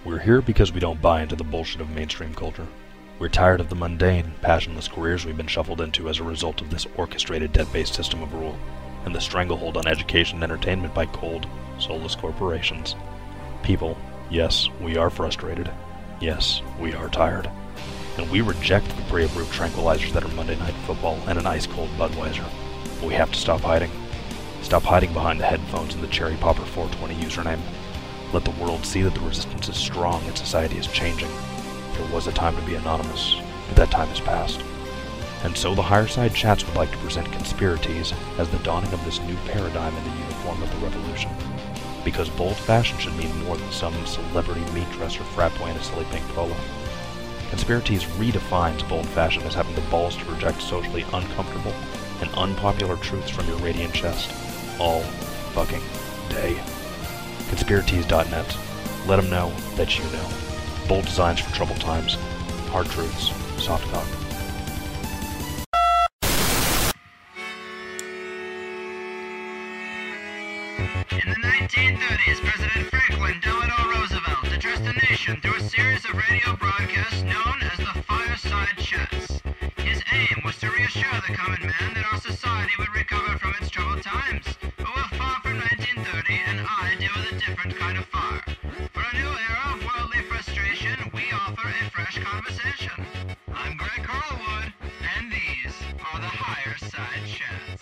We're here because we don't buy into the bullshit of mainstream culture. We're tired of the mundane, passionless careers we've been shuffled into as a result of this orchestrated debt-based system of rule, and the stranglehold on education and entertainment by cold, soulless corporations. People, yes, we are frustrated. Yes, we are tired. And we reject the pre-approved tranquilizers that are Monday Night Football and an ice-cold Budweiser. We have to stop hiding. Stop hiding behind the headphones and the Cherry Popper 420 username. Let the world see that the resistance is strong and society is changing. There was a time to be anonymous, but that time has passed. And so the Higher Side Chats would like to present Conspiracies as the dawning of this new paradigm in the uniform of the revolution. Because bold fashion should mean more than some celebrity meat dresser frat boy in a silly pink polo. Conspiracies redefines bold fashion as having the balls to reject socially uncomfortable and unpopular truths from your radiant chest. All fucking day. Conspiracies.net. Let them know that you know. Bold designs for troubled times. Hard truths. Soft cock. In the 1930s, President Franklin Delano Roosevelt addressed the nation through a series of radio broadcasts known as the Fireside Chats. His aim was to reassure the common man that our society would recover from its troubled times. But we're far from 1930, and I deal with a different kind of fire. For a new era of worldly frustration, we offer a fresh conversation. I'm Greg Carlwood, and these are the Higher Side Chats.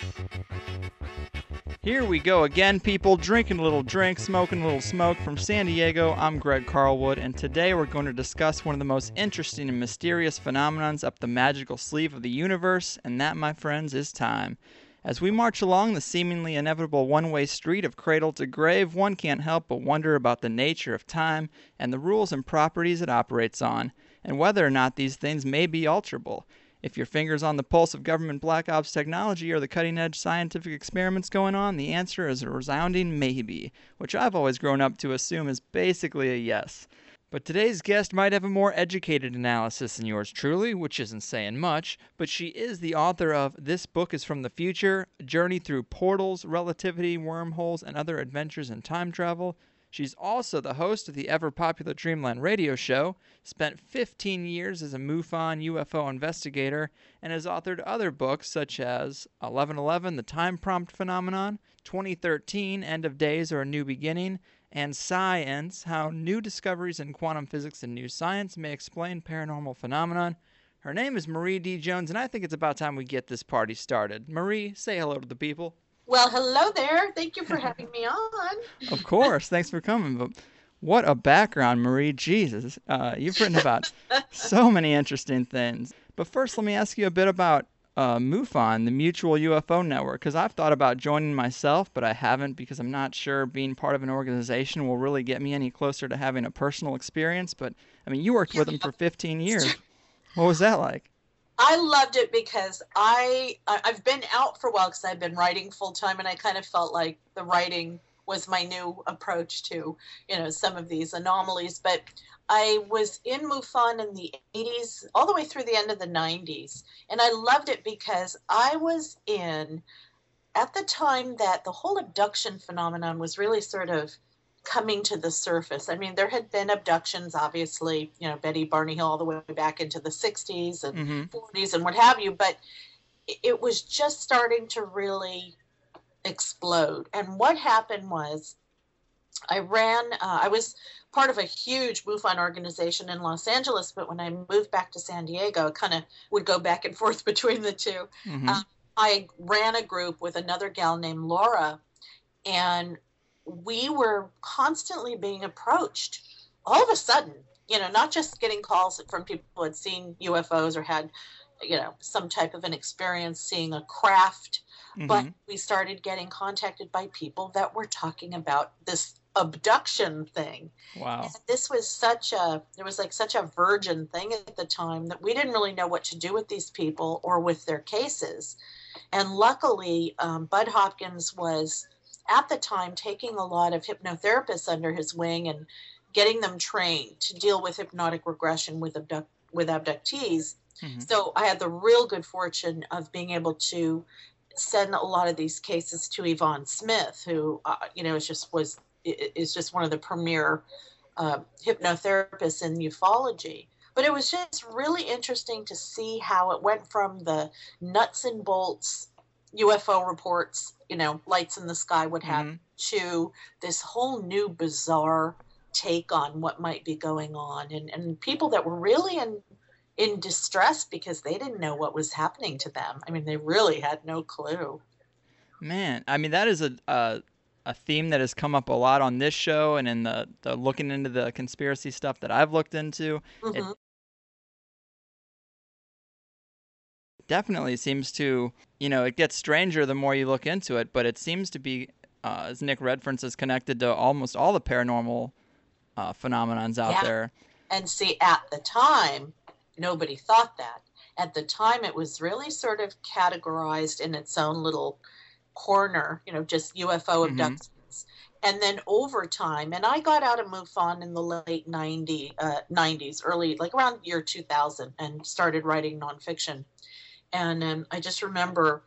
Here we go again, people, drinking a little drink, smoking a little smoke. From San Diego, I'm Greg Carlwood, and today we're going to discuss one of the most interesting and mysterious phenomenons up the magical sleeve of the universe, and that, my friends, is time. As we march along the seemingly inevitable one-way street of cradle to grave, one can't help but wonder about the nature of time and the rules and properties it operates on, and whether or not these things may be alterable. If your finger's on the pulse of government black ops technology or the cutting-edge scientific experiments going on, the answer is a resounding maybe, which I've always grown up to assume is basically a yes. But today's guest might have a more educated analysis than yours truly, which isn't saying much, but she is the author of This Book is from the Future, A Journey Through Portals, Relativity, Wormholes, and Other Adventures in Time Travel. She's also the host of the ever-popular Dreamland radio show, spent 15 years as a MUFON UFO investigator, and has authored other books such as 1111, The Time Prompt Phenomenon, 2013, End of Days or A New Beginning, and Science, How New Discoveries in Quantum Physics and New Science May Explain Paranormal Phenomenon. Her name is Marie D. Jones, and I think it's about time we get this party started. Marie, say hello to the people. Well, hello there. Thank you for having me on. Of course. Thanks for coming. But what a background, Marie. Jesus. You've written about so many interesting things. But first, let me ask you a bit about MUFON, the Mutual UFO Network, because I've thought about joining myself, but I haven't because I'm not sure being part of an organization will really get me any closer to having a personal experience. But, I mean, you worked with them for 15 years. What was that like? I loved it because I've been out for a while because I've been writing full time, and I kind of felt like the writing was my new approach to, some of these anomalies. But I was in MUFON in the 80s all the way through the end of the 90s, and I loved it because I was in at the time that the whole abduction phenomenon was really sort of coming to the surface. I mean, there had been abductions, obviously, Betty Barney Hill all the way back into the 60s and 40s and what have you, but it was just starting to really explode. And what happened was I was part of a huge MUFON organization in Los Angeles, but when I moved back to San Diego, I kind of would go back and forth between the two. I ran a group with another gal named Laura, and we were constantly being approached all of a sudden, not just getting calls from people who had seen UFOs or had, some type of an experience seeing a craft, but we started getting contacted by people that were talking about this abduction thing. Wow. And this was such a virgin thing at the time that we didn't really know what to do with these people or with their cases. And luckily, Bud Hopkins was at the time taking a lot of hypnotherapists under his wing and getting them trained to deal with hypnotic regression with abductees. So I had the real good fortune of being able to send a lot of these cases to Yvonne Smith, who is just one of the premier hypnotherapists in ufology. But it was just really interesting to see how it went from the nuts and bolts UFO reports, lights in the sky, what have, Hmm. to this whole new bizarre take on what might be going on, and people that were really in distress because they didn't know what was happening to them. I mean, they really had no clue. Man, I mean that is a theme that has come up a lot on this show and in the looking into the conspiracy stuff that I've looked into. It Hmm. definitely seems to, it gets stranger the more you look into it, but it seems to be, as Nick Redfern says, connected to almost all the paranormal phenomenons out Yeah. there. And see, at the time, nobody thought that. At the time, it was really sort of categorized in its own little corner, just UFO Hmm. abductions. And then over time, and I got out of MUFON in the late 90s, early, like around year 2000, and started writing nonfiction. And I just remember,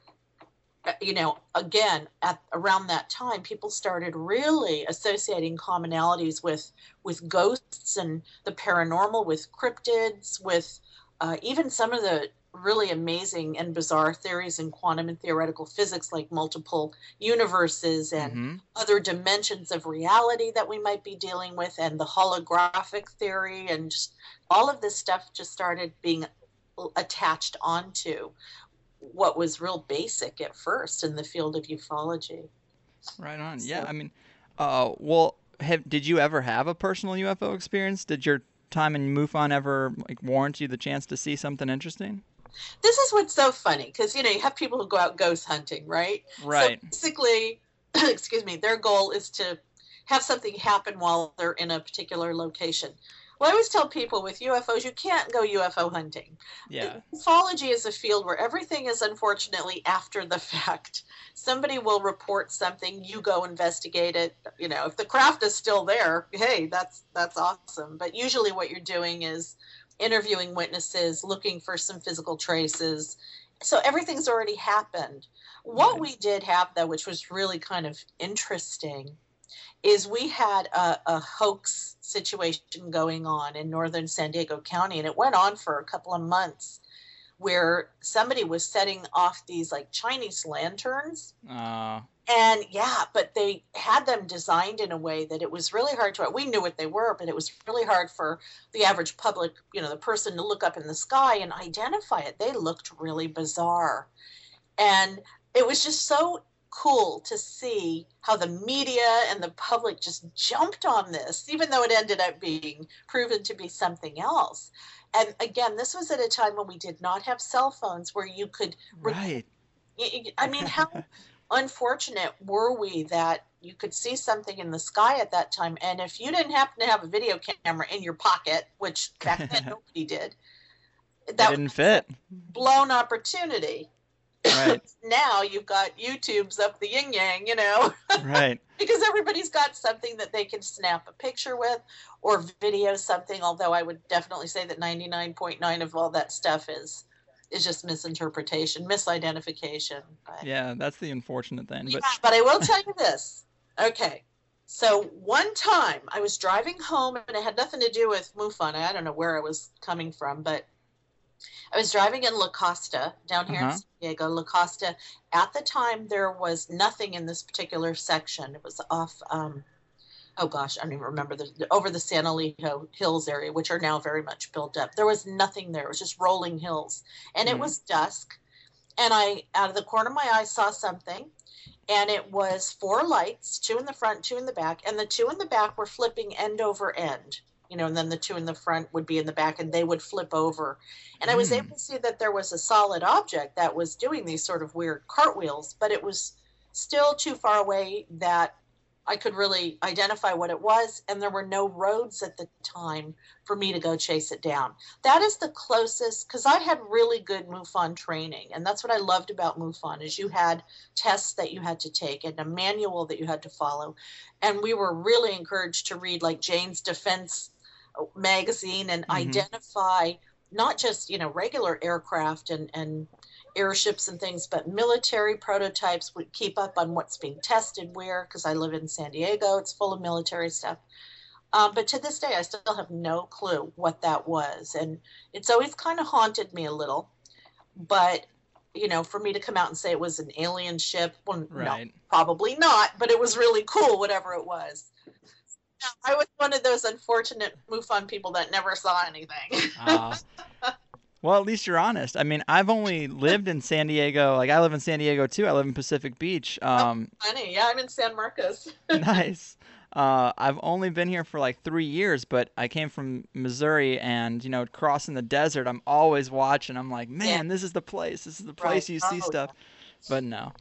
again, at around that time, people started really associating commonalities with ghosts and the paranormal, with cryptids, with even some of the really amazing and bizarre theories in quantum and theoretical physics, like multiple universes and Hmm. other dimensions of reality that we might be dealing with, and the holographic theory, and just all of this stuff just started being attached onto what was real basic at first in the field of ufology. Right on. Yeah, So I mean, well, did you ever have a personal UFO experience? Did your time in MUFON ever like warrant you the chance to see something interesting? this is what's so funny, because you have people who go out ghost hunting, right? So Right. basically, excuse me, their goal is to have something happen while they're in a particular location. Well, I always tell people with UFOs, you can't go UFO hunting. Yeah. Ufology is a field where everything is unfortunately after the fact. Somebody will report something, you go investigate it. If the craft is still there, hey, that's awesome. But usually what you're doing is interviewing witnesses, looking for some physical traces. So everything's already happened. What Right. we did have, though, which was really kind of interesting, is we had a hoax situation going on in northern San Diego County, and it went on for a couple of months, where somebody was setting off these like Chinese lanterns. Uh, And yeah, but they had them designed in a way that it was really hard to, we knew what they were, but it was really hard for the average public, the person to look up in the sky and identify it. They looked really bizarre. And it was just so cool to see how the media and the public just jumped on this, even though it ended up being proven to be something else. And again, this was at a time when we did not have cell phones where you could. right. I mean, how unfortunate were we that you could see something in the sky at that time, and if you didn't happen to have a video camera in your pocket, which back then nobody did, It that didn't was fit. a blown opportunity. Right. Now you've got YouTube's up the yin yang, Right. because everybody's got something that they can snap a picture with or video something. Although I would definitely say that 99.9 of all that stuff is just misinterpretation, misidentification. But, Yeah, that's the unfortunate thing. yeah, But but I will tell you this. Okay. So one time I was driving home, and it had nothing to do with MUFON. I don't know where I was coming from, but I was driving in La Costa down here in San Diego. La Costa, at the time, there was nothing in this particular section. It was off, oh gosh, I don't even remember, over the San Elijo Hills area, which are now very much built up. There was nothing there. It was just rolling hills. And it was dusk. And I, out of the corner of my eye, saw something. And it was 4 lights, 2 in the front, 2 in the back. And the 2 in the back were flipping end over end. And then the 2 in the front would be in the back, and they would flip over. And I was able to see that there was a solid object that was doing these sort of weird cartwheels, but it was still too far away that I could really identify what it was, and there were no roads at the time for me to go chase it down. That is the closest, because I had really good MUFON training, and that's what I loved about MUFON, is you had tests that you had to take and a manual that you had to follow, and we were really encouraged to read like Jane's Defense magazine and identify not just regular aircraft and airships and things, but military prototypes. Would keep up on what's being tested where, because I live in San Diego, it's full of military stuff. But to this day, I still have no clue what that was. And it's always kind of haunted me a little. But, for me to come out and say it was an alien ship, well, Right. no, probably not. But it was really cool, whatever it was. I was one of those unfortunate MUFON people that never saw anything. Well, at least you're honest. I mean, I've only lived in San Diego. Like, I live in San Diego, too. I live in Pacific Beach. Funny. Yeah, I'm in San Marcos. Nice. I've only been here for like 3 years, but I came from Missouri, and crossing the desert, I'm always watching. I'm like, man, this is the place. This is the place you see stuff. But no.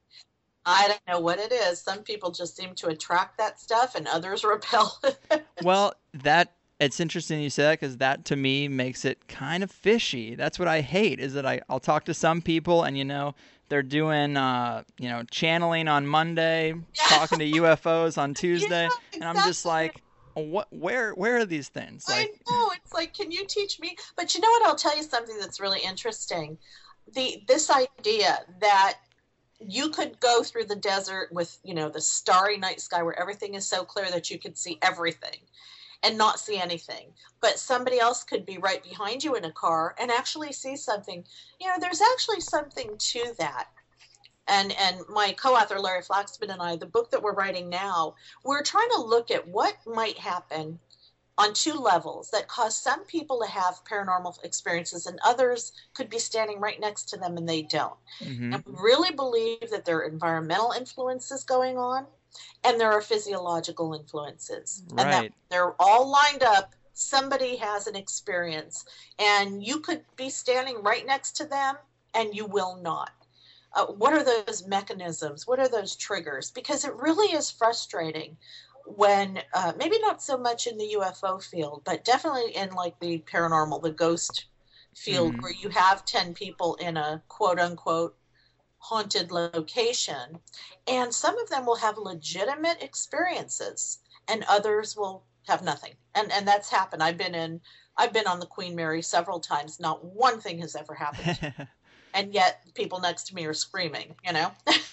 I don't know what it is. Some people just seem to attract that stuff, and others repel it. Well, it's interesting you say that, because that to me makes it kind of fishy. That's what I hate, is that I'll talk to some people, and they're doing channeling on Monday, talking to UFOs on Tuesday, Yeah, and I'm just like, where are these things? I know. It's like, can you teach me? But you know what? I'll tell you something that's really interesting. This idea that you could go through the desert with, the starry night sky where everything is so clear that you could see everything and not see anything. But somebody else could be right behind you in a car and actually see something. There's actually something to that. And my co-author, Larry Flaxman, and I, the book that we're writing now, we're trying to look at what might happen on two levels that cause some people to have paranormal experiences and others could be standing right next to them and they don't. Mm-hmm. And we really believe that there are environmental influences going on and there are physiological influences. Right. And that they're all lined up. Somebody has an experience and you could be standing right next to them and you will not. What are those mechanisms? What are those triggers? Because it really is frustrating when maybe not so much in the UFO field, but definitely in like the paranormal, the ghost field, where you have 10 people in a quote unquote haunted location, and some of them will have legitimate experiences and others will have nothing. And that's happened. I've been on the Queen Mary several times. Not one thing has ever happened. And yet people next to me are screaming, Yeah.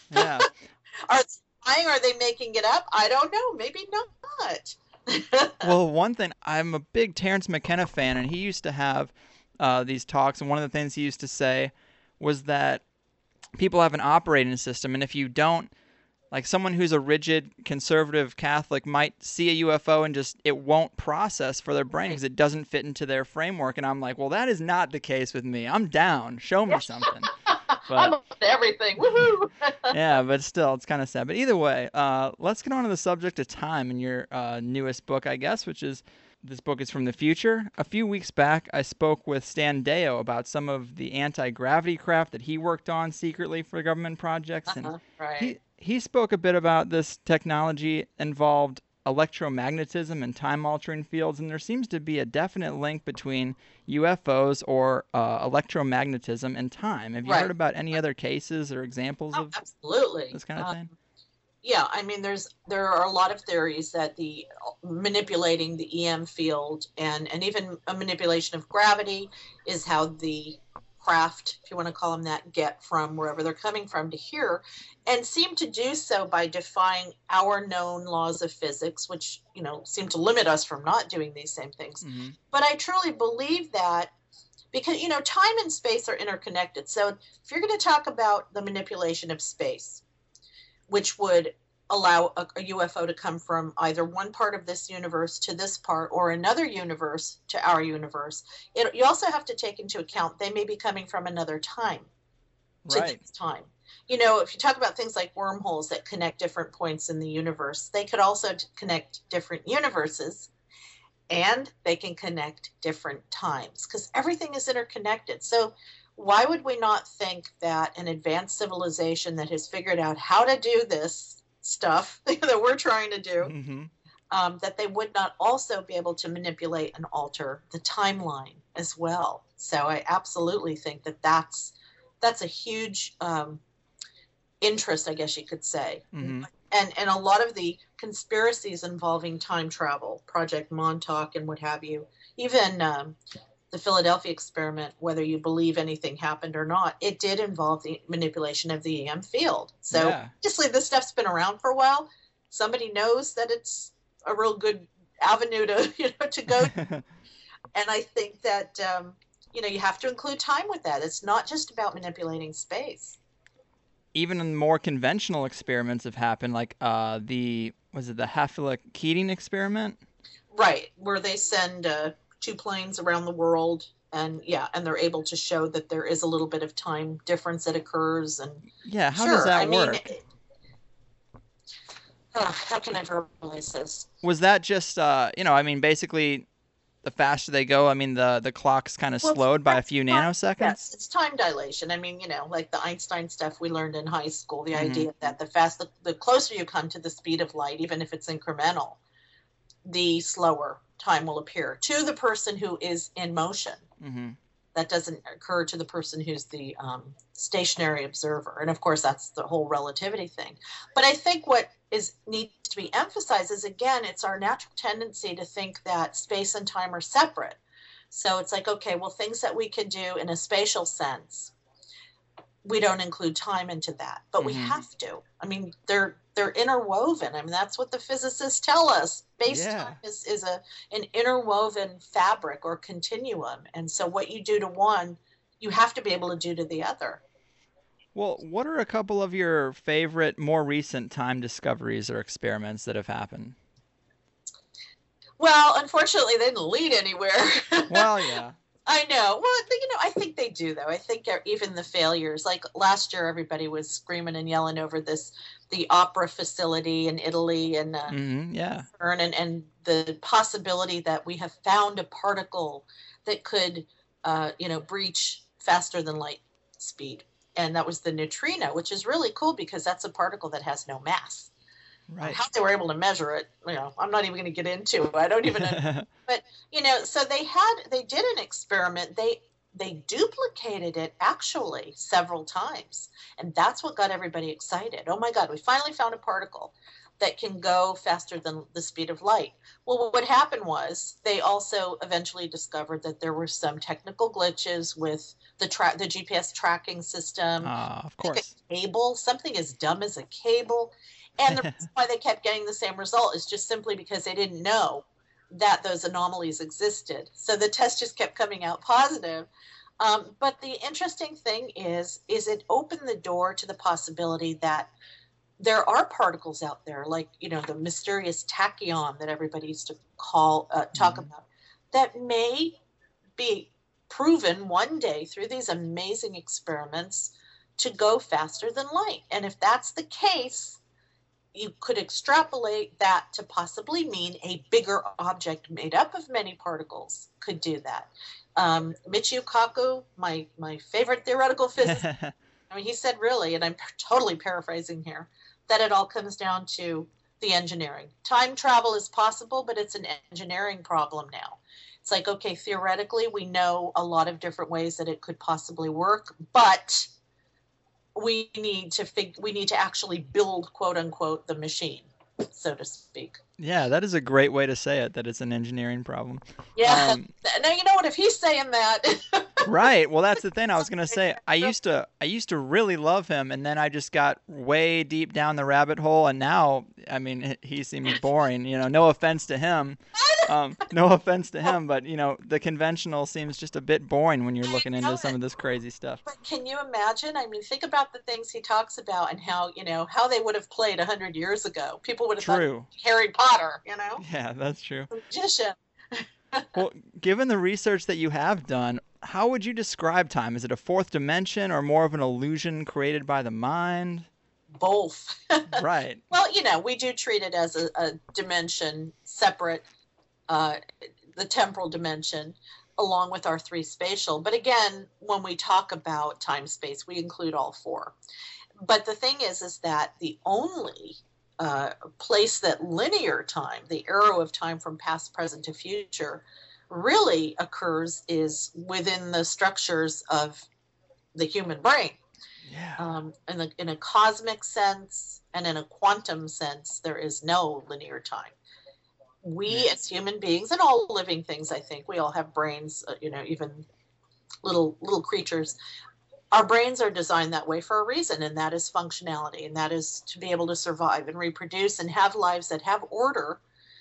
Are they making it up? I don't know. Maybe not. Well, one thing, I'm a big Terrence McKenna fan, and he used to have these talks, and one of the things he used to say was that people have an operating system, and if you don't, like someone who's a rigid conservative Catholic might see a UFO and just it won't process for their brain because it doesn't fit into their framework. And I'm like, well, that is not the case with me. I'm down. Show me something. But, I'm up to everything. Woohoo! Yeah, but still, it's kind of sad. But either way, let's get on to the subject of time in your newest book, I guess, which is this book is from the future. A few weeks back, I spoke with Stan Deyo about some of the anti-gravity craft that he worked on secretly for government projects. And right. he spoke a bit about this technology involved electromagnetism and time-altering fields, and there seems to be a definite link between UFOs or electromagnetism and time. Have you heard about any other cases or examples of absolutely this kind of thing? Yeah, I mean, there are a lot of theories that the manipulating the EM field and even a manipulation of gravity is how the craft, if you want to call them that, get from wherever they're coming from to here, and seem to do so by defying our known laws of physics, which, seem to limit us from not doing these same things. Mm-hmm. But I truly believe that because, time and space are interconnected. So if you're going to talk about the manipulation of space, which would allow a UFO to come from either one part of this universe to this part or another universe to our universe, you also have to take into account they may be coming from another time to this time. If you talk about things like wormholes that connect different points in the universe, they could also connect different universes, and they can connect different times because everything is interconnected. So why would we not think that an advanced civilization that has figured out how to do this stuff that we're trying to do, that they would not also be able to manipulate and alter the timeline as well? So I absolutely think that that's a huge interest, I guess you could say. Mm-hmm. And a lot of the conspiracies involving time travel, Project Montauk and what have you, even the Philadelphia experiment, whether you believe anything happened or not, it did involve the manipulation of the EM field. So obviously this stuff's been around for a while. Somebody knows that it's a real good avenue to to go. And I think that you have to include time with that. It's not just about manipulating space. Even in more conventional experiments have happened, like the Hafele-Keating experiment? Right, where they send 2 planes around the world, and they're able to show that there is a little bit of time difference that occurs. And yeah, how does that work? How can I verbalize this? Was that just basically the faster they go, the clock's kind of slowed by a few nanoseconds? Yes, it's time dilation. Like the Einstein stuff we learned in high school, the idea that the closer you come to the speed of light, even if it's incremental, the slower time will appear to the person who is in motion. Mm-hmm. That doesn't occur to the person who's the stationary observer. And of course, that's the whole relativity thing. But I think what needs to be emphasized is, again, it's our natural tendency to think that space and time are separate. So it's like, okay, well, things that we can do in a spatial sense, we don't include time into that, but we have to. They're interwoven. That's what the physicists tell us. Space-time is an interwoven fabric or continuum. And so what you do to one, you have to be able to do to the other. Well, what are a couple of your favorite, more recent time discoveries or experiments that have happened? Well, unfortunately, they didn't lead anywhere. Well, yeah. I know. Well, I think they do, though. I think even the failures, like last year, everybody was screaming and yelling over the opera facility in Italy and and the possibility that we have found a particle that could, breach faster than light speed. And that was the neutrino, which is really cool because that's a particle that has no mass. Right. How they were able to measure it, I'm not even going to get into it. I don't even know. But, so they did an experiment. They duplicated it actually several times. And that's what got everybody excited. Oh my God, we finally found a particle that can go faster than the speed of light. Well, what happened was they also eventually discovered that there were some technical glitches with the GPS tracking system. Of course. A cable, something as dumb as a cable. And the reason why they kept getting the same result is just simply because they didn't know that those anomalies existed. So the test just kept coming out positive. But the interesting thing is it opened the door to the possibility that there are particles out there, like, the mysterious tachyon that everybody used to talk about, that may be proven one day through these amazing experiments to go faster than light. And if that's the case, you could extrapolate that to possibly mean a bigger object made up of many particles could do that. Michio Kaku, my favorite theoretical physicist, he said really, and I'm totally paraphrasing here, that it all comes down to the engineering. Time travel is possible, but it's an engineering problem now. It's like, okay, theoretically, we know a lot of different ways that it could possibly work, but we need to actually build, quote unquote, the machine, so to speak. Yeah, that is a great way to say it, that it's an engineering problem. Yeah. Now, you know what, if he's saying that. Right. Well, that's the thing I was going to say. I used to really love him, and then I just got way deep down the rabbit hole, and now, he seems boring. No offense to him. No offense to him, but, the conventional seems just a bit boring when you're looking into some of this crazy stuff. But can you imagine? think about the things he talks about and how, how they would have played 100 years ago. People would have thought Harry Potter, Yeah, that's true. Magician. Well, given the research that you have done, how would you describe time? Is it a fourth dimension or more of an illusion created by the mind? Both. Right. Well, we do treat it as a dimension separate, the temporal dimension, along with our 3 spatial. But again, when we talk about time space, we include all 4. But the thing is that the only place that linear time, the arrow of time from past, present to future, really occurs is within the structures of the human brain. Yeah. In a cosmic sense and in a quantum sense, there is no linear time. We as human beings and all living things, I think, we all have brains, even little creatures. Our brains are designed that way for a reason, and that is functionality, and that is to be able to survive and reproduce and have lives that have order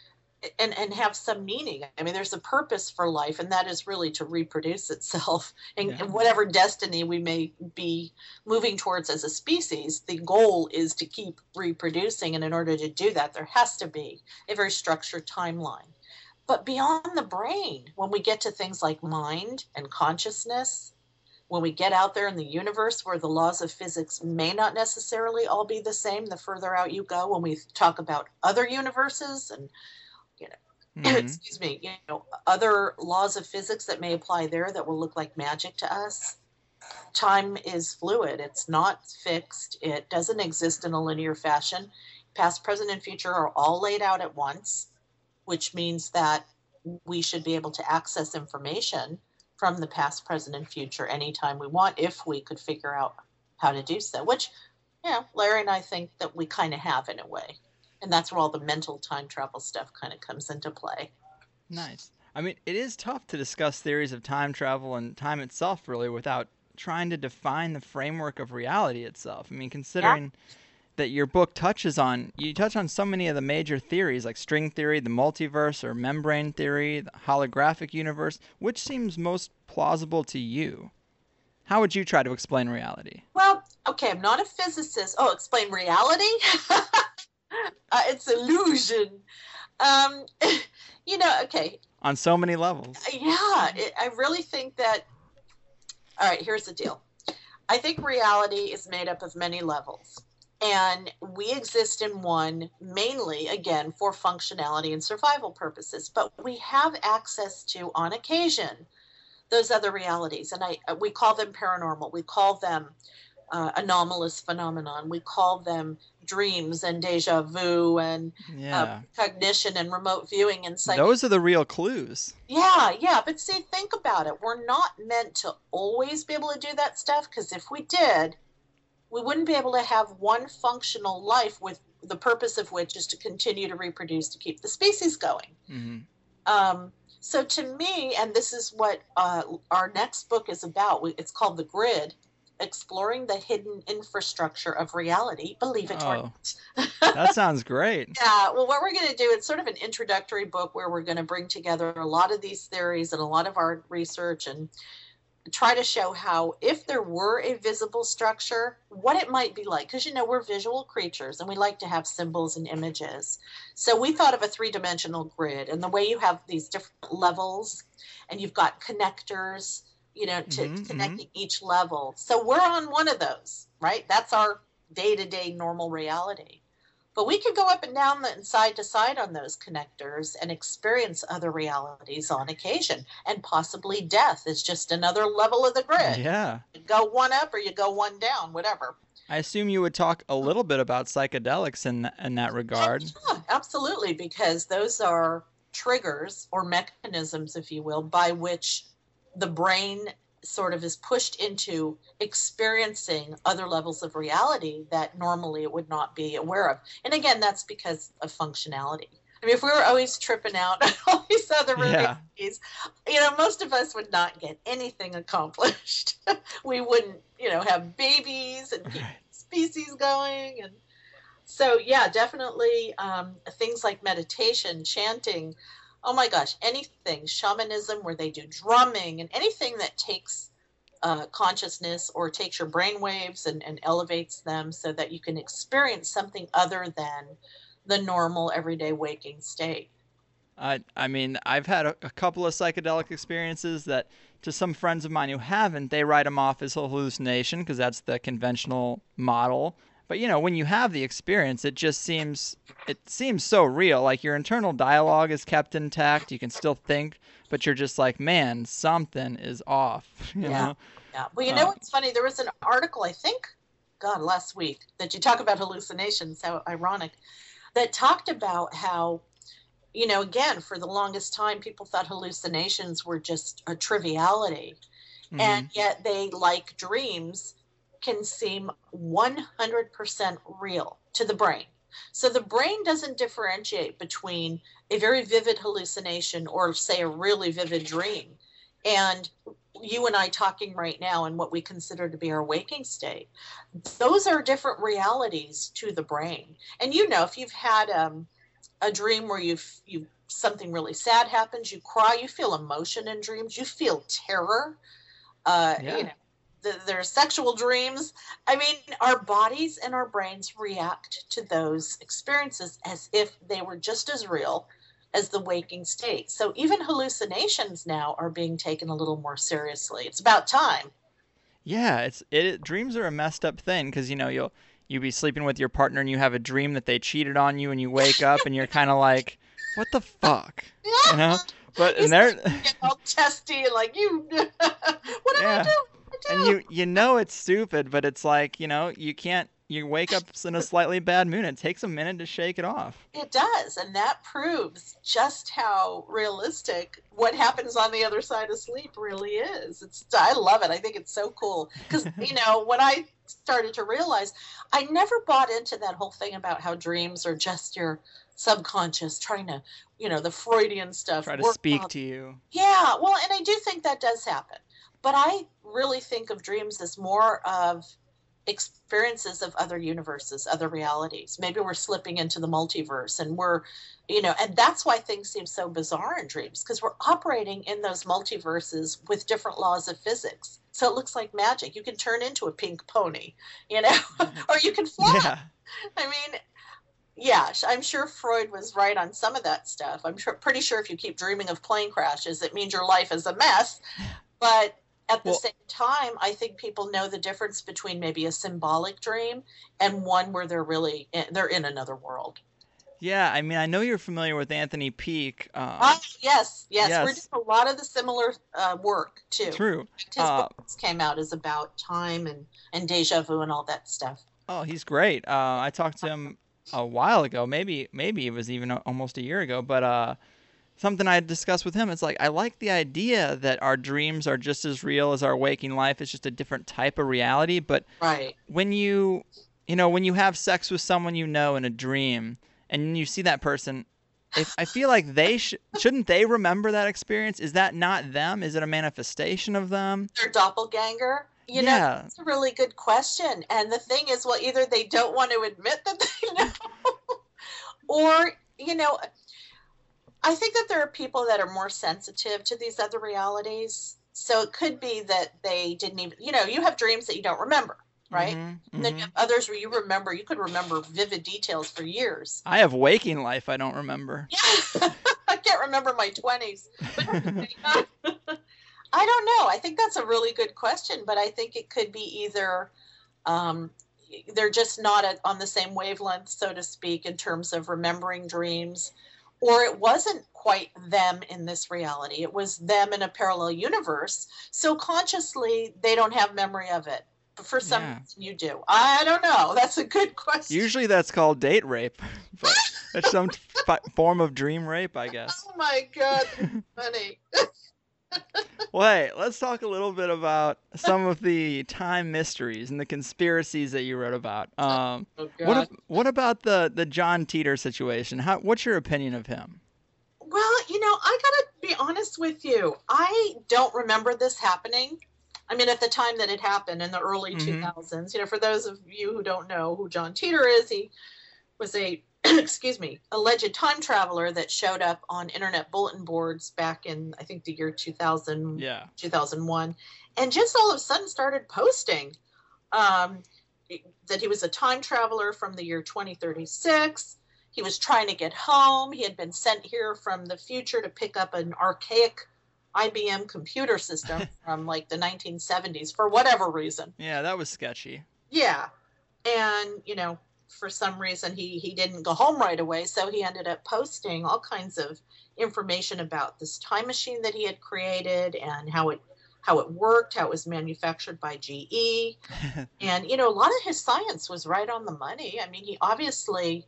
and have some meaning. I mean, there's a purpose for life, and that is really to reproduce itself. And whatever destiny we may be moving towards as a species, the goal is to keep reproducing. And in order to do that, there has to be a very structured timeline. But beyond the brain, when we get to things like mind and consciousness, when we get out there in the universe where the laws of physics may not necessarily all be the same, the further out you go, when we talk about other universes and, excuse me, other laws of physics that may apply there that will look like magic to us. Time is fluid. It's not fixed. It doesn't exist in a linear fashion. Past, present, and future are all laid out at once, which means that we should be able to access information from the past, present, and future anytime we want, if we could figure out how to do so, which, Larry and I think that we kind of have in a way. And that's where all the mental time travel stuff kind of comes into play. Nice. I mean, it is tough to discuss theories of time travel and time itself, really, without trying to define the framework of reality itself. I mean, considering that your book touch on so many of the major theories, like string theory, the multiverse or membrane theory, the holographic universe, which seems most plausible to you? How would you try to explain reality? Well, okay, I'm not a physicist. Oh, explain reality? It's illusion. Okay. On so many levels. I really think that, all right, here's the deal. I think reality is made up of many levels. And we exist in one mainly, again, for functionality and survival purposes. But we have access to, on occasion, those other realities. And we call them paranormal. We call them anomalous phenomenon. We call them dreams and deja vu and cognition and remote viewing and psychic. Those are the real clues. Yeah. But see, think about it. We're not meant to always be able to do that stuff, because if we did, we wouldn't be able to have one functional life with the purpose of which is to continue to reproduce, to keep the species going. Mm-hmm. So to me, and this is what our next book is about, it's called The Grid, Exploring the Hidden Infrastructure of Reality, believe it or not. That sounds great. Yeah, well, what we're going to do, it's sort of an introductory book where we're going to bring together a lot of these theories and a lot of our research and try to show how, if there were a visible structure, what it might be like. Because, we're visual creatures and we like to have symbols and images. So we thought of a three-dimensional grid, and the way you have these different levels and you've got connectors, to connecting each level. So we're on one of those, right? That's our day-to-day normal reality. But we could go up and down and side to side on those connectors and experience other realities on occasion. And possibly death is just another level of the grid. Yeah. You go one up or you go one down, whatever. I assume you would talk a little bit about psychedelics in that regard. Yeah, absolutely, because those are triggers or mechanisms, if you will, by which the brain sort of is pushed into experiencing other levels of reality that normally it would not be aware of. And again, that's because of functionality. I mean, if we were always tripping out on all these other realities, most of us would not get anything accomplished. We wouldn't, have babies and keep species going. And so, definitely things like meditation, chanting, oh my gosh, anything, shamanism where they do drumming and anything that takes consciousness or takes your brain waves and elevates them so that you can experience something other than the normal everyday waking state. I mean, I've had a couple of psychedelic experiences that, to some friends of mine who haven't, they write them off as hallucination because that's the conventional model. But, when you have the experience, it seems so real. Like your internal dialogue is kept intact. You can still think, but you're just like, man, something is off. You know? Yeah. Well, what's funny? There was an article, I think, last week, that you talk about hallucinations, how ironic, that talked about how, again, for the longest time, people thought hallucinations were just a triviality. Mm-hmm. And yet they, like dreams, can seem 100% real to the brain. So the brain doesn't differentiate between a very vivid hallucination or, say, a really vivid dream and you and I talking right now in what we consider to be our waking state. Those are different realities to the brain. And if you've had a dream where you something really sad happens, you cry, you feel emotion in dreams, you feel terror. Yeah. You know, there's sexual dreams. I mean, our bodies and our brains react to those experiences as if they were just as real as the waking state. So even hallucinations now are being taken a little more seriously. It's about time. Yeah, dreams are a messed up thing because you'll be sleeping with your partner and you have a dream that they cheated on you and you wake up and you're kind of like, what the fuck, you know? But and they're get all testy and like what did I do? And it's stupid, but it's like you wake up in a slightly bad mood. It takes a minute to shake it off. It does, and that proves just how realistic what happens on the other side of sleep really is. I love it. I think it's so cool because when I started to realize, I never bought into that whole thing about how dreams are just your subconscious trying to, the Freudian stuff. Try to speak to you. Yeah, well, and I do think that does happen, but I really think of dreams as more of experiences of other universes, other realities. Maybe we're slipping into the multiverse and we're, and that's why things seem so bizarre in dreams, because we're operating in those multiverses with different laws of physics. So it looks like magic. You can turn into a pink pony, or you can fly. Yeah. I mean, yeah, I'm sure Freud was right on some of that stuff. Pretty sure if you keep dreaming of plane crashes, it means your life is a mess. But at the same time, I think people know the difference between maybe a symbolic dream and one where they're in another world. Yeah, I mean, I know you're familiar with Anthony Peake. Yes. We're doing a lot of the similar work, too. True. His books came out is about time and deja vu and all that stuff. Oh, he's great. I talked to him a while ago. Maybe it was even almost a year ago, but something I discussed with him, it's like, I like the idea that our dreams are just as real as our waking life. It's just a different type of reality. But right. When you have sex with someone in a dream and you see that person, I feel like they shouldn't they remember that experience? Is that not them? Is it a manifestation of them? Their doppelganger? That's a really good question. And the thing is, well, either they don't want to admit that they know or, I think that there are people that are more sensitive to these other realities. So it could be that they didn't even, you have dreams that you don't remember, right? Mm-hmm, and then you have others where you could remember vivid details for years. I have waking life I don't remember. Yeah. I can't remember my 20s. But I don't know. I think that's a really good question, but I think it could be either they're just not on the same wavelength, so to speak, in terms of remembering dreams. Or it wasn't quite them in this reality. It was them in a parallel universe. So consciously, they don't have memory of it. But for some reason, you do. I don't know. That's a good question. Usually that's called date rape. But it's some form of dream rape, I guess. Oh, my God. That's funny. Well, hey, let's talk a little bit about some of the time mysteries and the conspiracies that you wrote about. What about the John Titor situation? What's your opinion of him? Well, I gotta be honest with you. I don't remember this happening. I mean, at the time that it happened in the early 2000s, for those of you who don't know who John Titor is, he was a alleged time traveler that showed up on internet bulletin boards back in, I think, the year 2000, 2001, and just all of a sudden started posting that he was a time traveler from the year 2036. He was trying to get home. He had been sent here from the future to pick up an archaic IBM computer system from like the 1970s for whatever reason. Yeah, that was sketchy. Yeah. And, for some reason he didn't go home right away, so he ended up posting all kinds of information about this time machine that he had created and how it worked, how it was manufactured by GE. And a lot of his science was right on the money. I mean, he obviously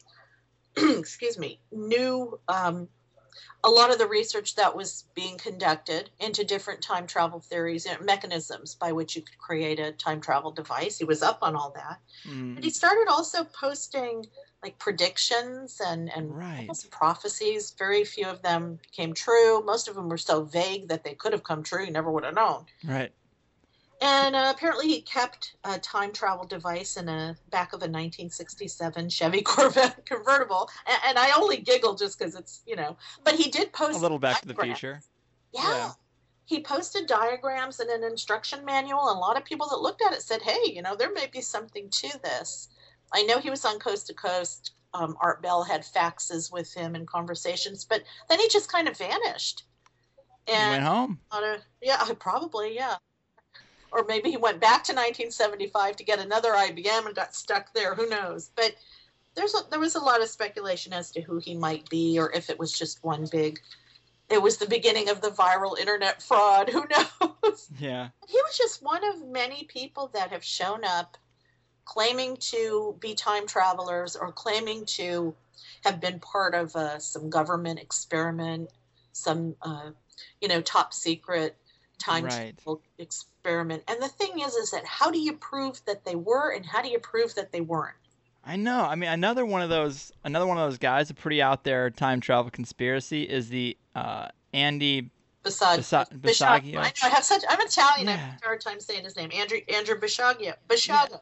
knew a lot of the research that was being conducted into different time travel theories and mechanisms by which you could create a time travel device. He was up on all that. But he started also posting like predictions and almost prophecies. Very few of them came true. Most of them were so vague that they could have come true. You never would have known. Right. And apparently he kept a time travel device in a back of a 1967 Chevy Corvette convertible. And I only giggle just because it's, but he did post A little Back to the diagrams. Future. Yeah. He posted diagrams and an instruction manual, and a lot of people that looked at it said, hey, there may be something to this. I know he was on Coast to Coast. Art Bell had faxes with him and conversations, but then he just kind of vanished. And went home. Probably, yeah. Or maybe he went back to 1975 to get another IBM and got stuck there. Who knows? But there was a lot of speculation as to who he might be, or if it was just one big. It was the beginning of the viral internet fraud. Who knows? Yeah. He was just one of many people that have shown up claiming to be time travelers or claiming to have been part of some government experiment, some, top secret time travel experiment. And the thing is that how do you prove that they were, and how do you prove that they weren't? I know. I mean, another one of those guys, a pretty out there time travel conspiracy, is the Andy Basiago. I know. I'm Italian. Yeah. I have a hard time saying his name. Andrew Basiago. Basiago.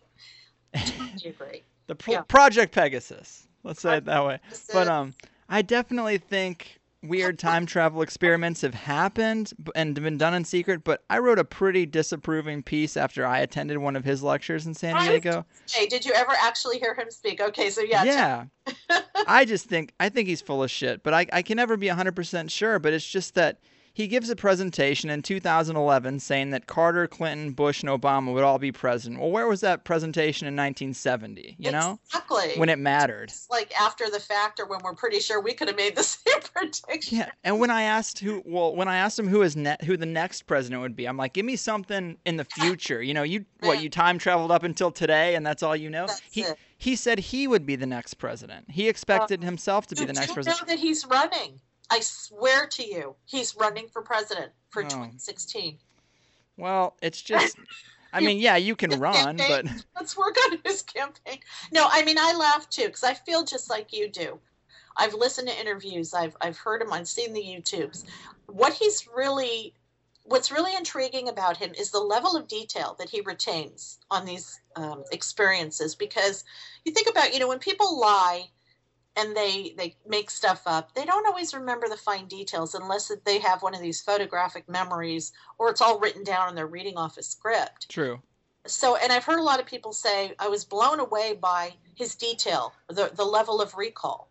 Yeah. Great. The Project Pegasus. Let's say it that way. But I definitely think weird time travel experiments have happened and been done in secret, but I wrote a pretty disapproving piece after I attended one of his lectures in San Diego. Hey, did you ever actually hear him speak? Okay, so yeah. Yeah. I think he's full of shit, but I can never be 100% sure, but it's just that he gives a presentation in 2011 saying that Carter, Clinton, Bush, and Obama would all be president. Well, where was that presentation in 1970, Exactly. When it mattered. It's like after the fact, or when we're pretty sure we could have made the same prediction. Yeah, and when I asked him who the next president would be, I'm like, give me something in the future. You time traveled up until today and that's all you know? He said he would be the next president. He expected himself to be the next president. You know that he's running. I swear to you, he's running for president for 2016. Well, it's just, I mean, yeah, you can run, but let's work on his campaign. No, I mean, I laugh too because I feel just like you do. I've listened to interviews. I've heard him. I've seen the YouTubes. What's really intriguing about him is the level of detail that he retains on these experiences. Because you think about, when people lie and they make stuff up, they don't always remember the fine details unless they have one of these photographic memories or it's all written down and they're reading off a script. True. So, and I've heard a lot of people say, I was blown away by his detail, the level of recall.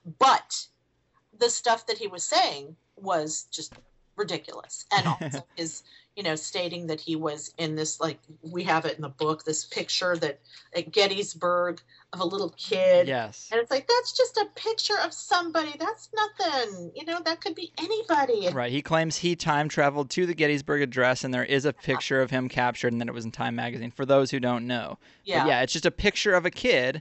But the stuff that he was saying was just ridiculous. And also his, stating that he was in this, like, we have it in the book, this picture that at Gettysburg of a little kid. Yes. And it's like, that's just a picture of somebody. That's nothing. That could be anybody. Right. He claims he time traveled to the Gettysburg Address, and there is a picture of him captured, and then it was in Time magazine, for those who don't know. Yeah. But yeah, it's just a picture of a kid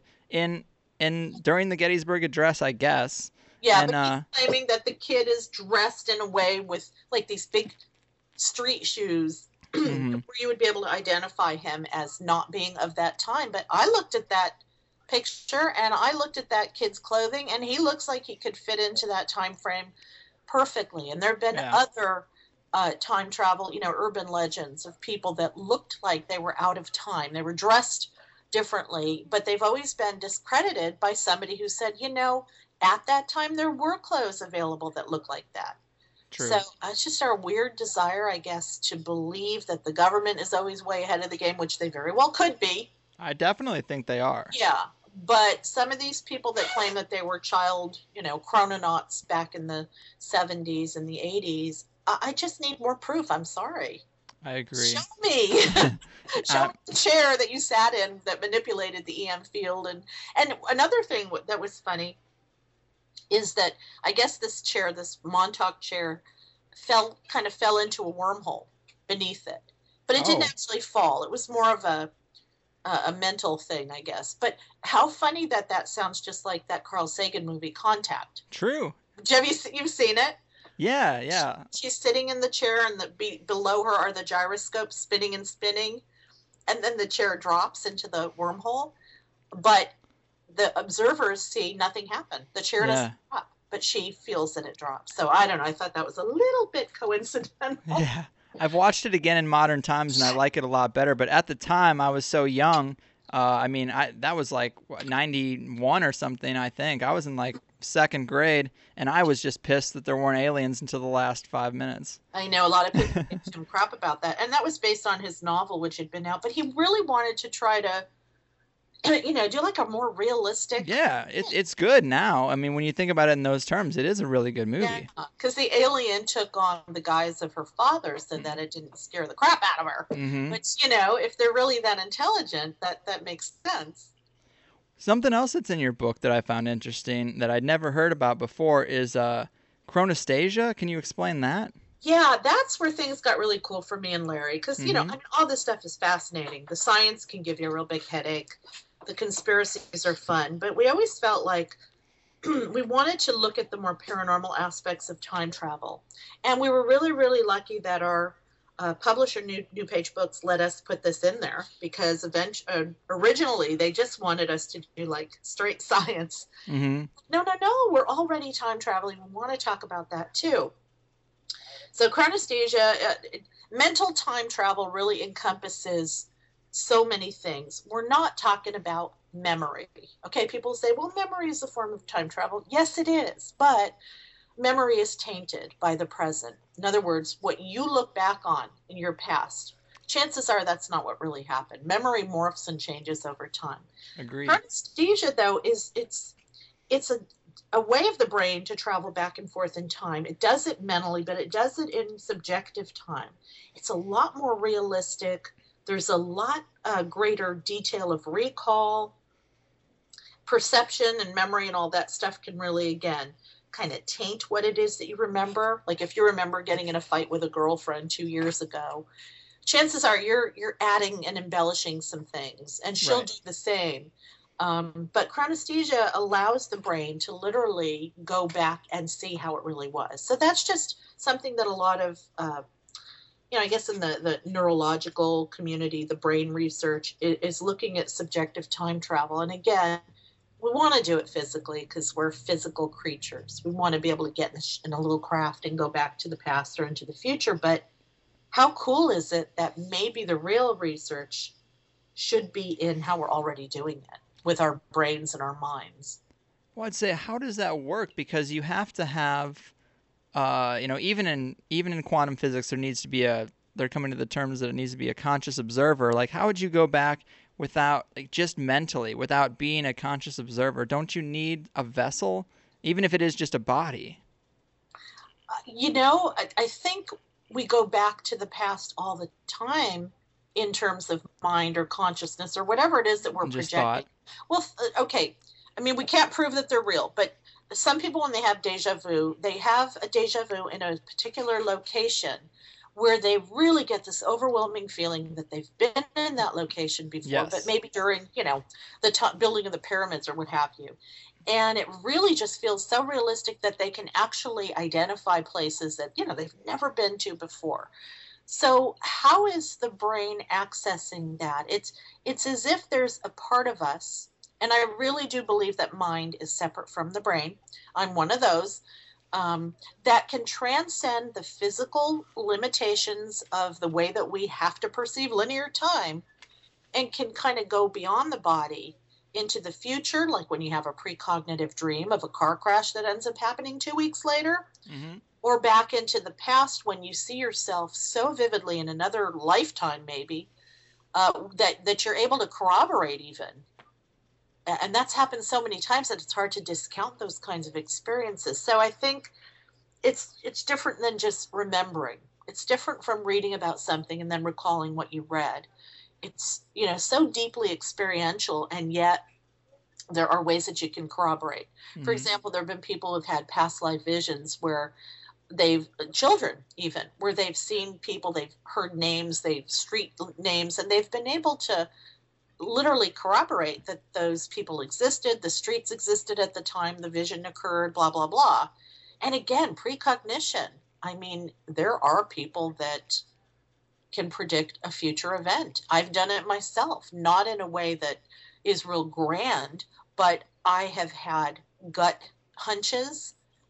during the Gettysburg Address, I guess. Yeah, and, but he's claiming that the kid is dressed in a way with, like, these big street shoes where you would be able to identify him as not being of that time. But I looked at that picture and I looked at that kid's clothing, and he looks like he could fit into that time frame perfectly. And there have been other time travel, urban legends of people that looked like they were out of time. They were dressed differently, but they've always been discredited by somebody who said, at that time there were clothes available that looked like that. True. So it's just our weird desire, I guess, to believe that the government is always way ahead of the game, which they very well could be. I definitely think they are. Yeah, but some of these people that claim that they were child, chrononauts back in the 70s and the 80s, I just need more proof. I'm sorry. I agree. Show me. Show me the chair that you sat in that manipulated the EM field. And another thing that was funny is that I guess this chair, this Montauk chair, fell into a wormhole beneath it. But it didn't actually fall. It was more of a mental thing, I guess. But how funny that sounds just like that Carl Sagan movie, Contact. True. You've seen it? Yeah. She's sitting in the chair, and below her are the gyroscopes spinning and spinning, and then the chair drops into the wormhole. But the observers see nothing happen. The chair doesn't drop, but she feels that it drops. So I don't know. I thought that was a little bit coincidental. Yeah. I've watched it again in modern times, and I like it a lot better. But at the time, I was so young. That was like 91 or something, I think. I was in like second grade, and I was just pissed that there weren't aliens until the last 5 minutes. I know a lot of people give him crap about that. And that was based on his novel, which had been out. But he really wanted to try to, do like a more realistic. Yeah, it's good now. I mean, when you think about it in those terms, it is a really good movie. Yeah, because the alien took on the guise of her father so that it didn't scare the crap out of her. Mm-hmm. Which, if they're really that intelligent, that makes sense. Something else that's in your book that I found interesting that I'd never heard about before is chronostasia. Can you explain that? Yeah, that's where things got really cool for me and Larry. Because, all this stuff is fascinating. The science can give you a real big headache. The conspiracies are fun. But we always felt like we wanted to look at the more paranormal aspects of time travel. And we were really, really lucky that our publisher, New Page Books, let us put this in there. Because originally, they just wanted us to do, like, straight science. Mm-hmm. No, we're already time traveling. We want to talk about that, too. So chronostasia, mental time travel really encompasses so many things. We're not talking about memory. Okay, people say, well, memory is a form of time travel. Yes, it is, but memory is tainted by the present. In other words, what you look back on in your past, chances are that's not what really happened. Memory morphs and changes over time. Agreed. Chronostasia, though, it's a way of the brain to travel back and forth in time. It does it mentally, but it does it in subjective time. It's a lot more realistic. There's a lot greater detail of recall. Perception and memory and all that stuff can really, again, kind of taint what it is that you remember. Like if you remember getting in a fight with a girlfriend 2 years ago, chances are you're adding and embellishing some things, and she'll Right. do the same. But chronostasia allows the brain to literally go back and see how it really was. So that's just something that a lot of, I guess in the neurological community, the brain research is looking at subjective time travel. And again, we want to do it physically because we're physical creatures. We want to be able to get in a little craft and go back to the past or into the future. But how cool is it that maybe the real research should be in how we're already doing it with our brains and our minds? Well, I'd say, how does that work? Because you have to have, even in quantum physics, they're coming to the terms that it needs to be a conscious observer. Like, how would you go back without, like, just mentally, without being a conscious observer? Don't you need a vessel, even if it is just a body? I think we go back to the past all the time in terms of mind or consciousness or whatever it is that we're Just projecting. Well, okay. I mean, we can't prove that they're real, but some people, when they have deja vu, they have a deja vu in a particular location where they really get this overwhelming feeling that they've been in that location before, Yes. but maybe during, the building of the pyramids or what have you. And it really just feels so realistic that they can actually identify places that, they've never been to before. So how is the brain accessing that? It's as if there's a part of us, and I really do believe that mind is separate from the brain. I'm one of those, that can transcend the physical limitations of the way that we have to perceive linear time and can kind of go beyond the body into the future, like when you have a precognitive dream of a car crash that ends up happening 2 weeks later. Mm-hmm. Or back into the past when you see yourself so vividly in another lifetime, maybe, that you're able to corroborate even. And that's happened so many times that it's hard to discount those kinds of experiences. So I think it's different than just remembering. It's different from reading about something and then recalling what you read. It's, so deeply experiential, and yet there are ways that you can corroborate. Mm-hmm. For example, there have been people who've had past life visions where children even, where they've seen people, they've heard names, they've street names, and they've been able to literally corroborate that those people existed, the streets existed at the time the vision occurred, blah, blah, blah. And again, precognition. I mean, there are people that can predict a future event. I've done it myself, not in a way that is real grand, but I have had gut hunches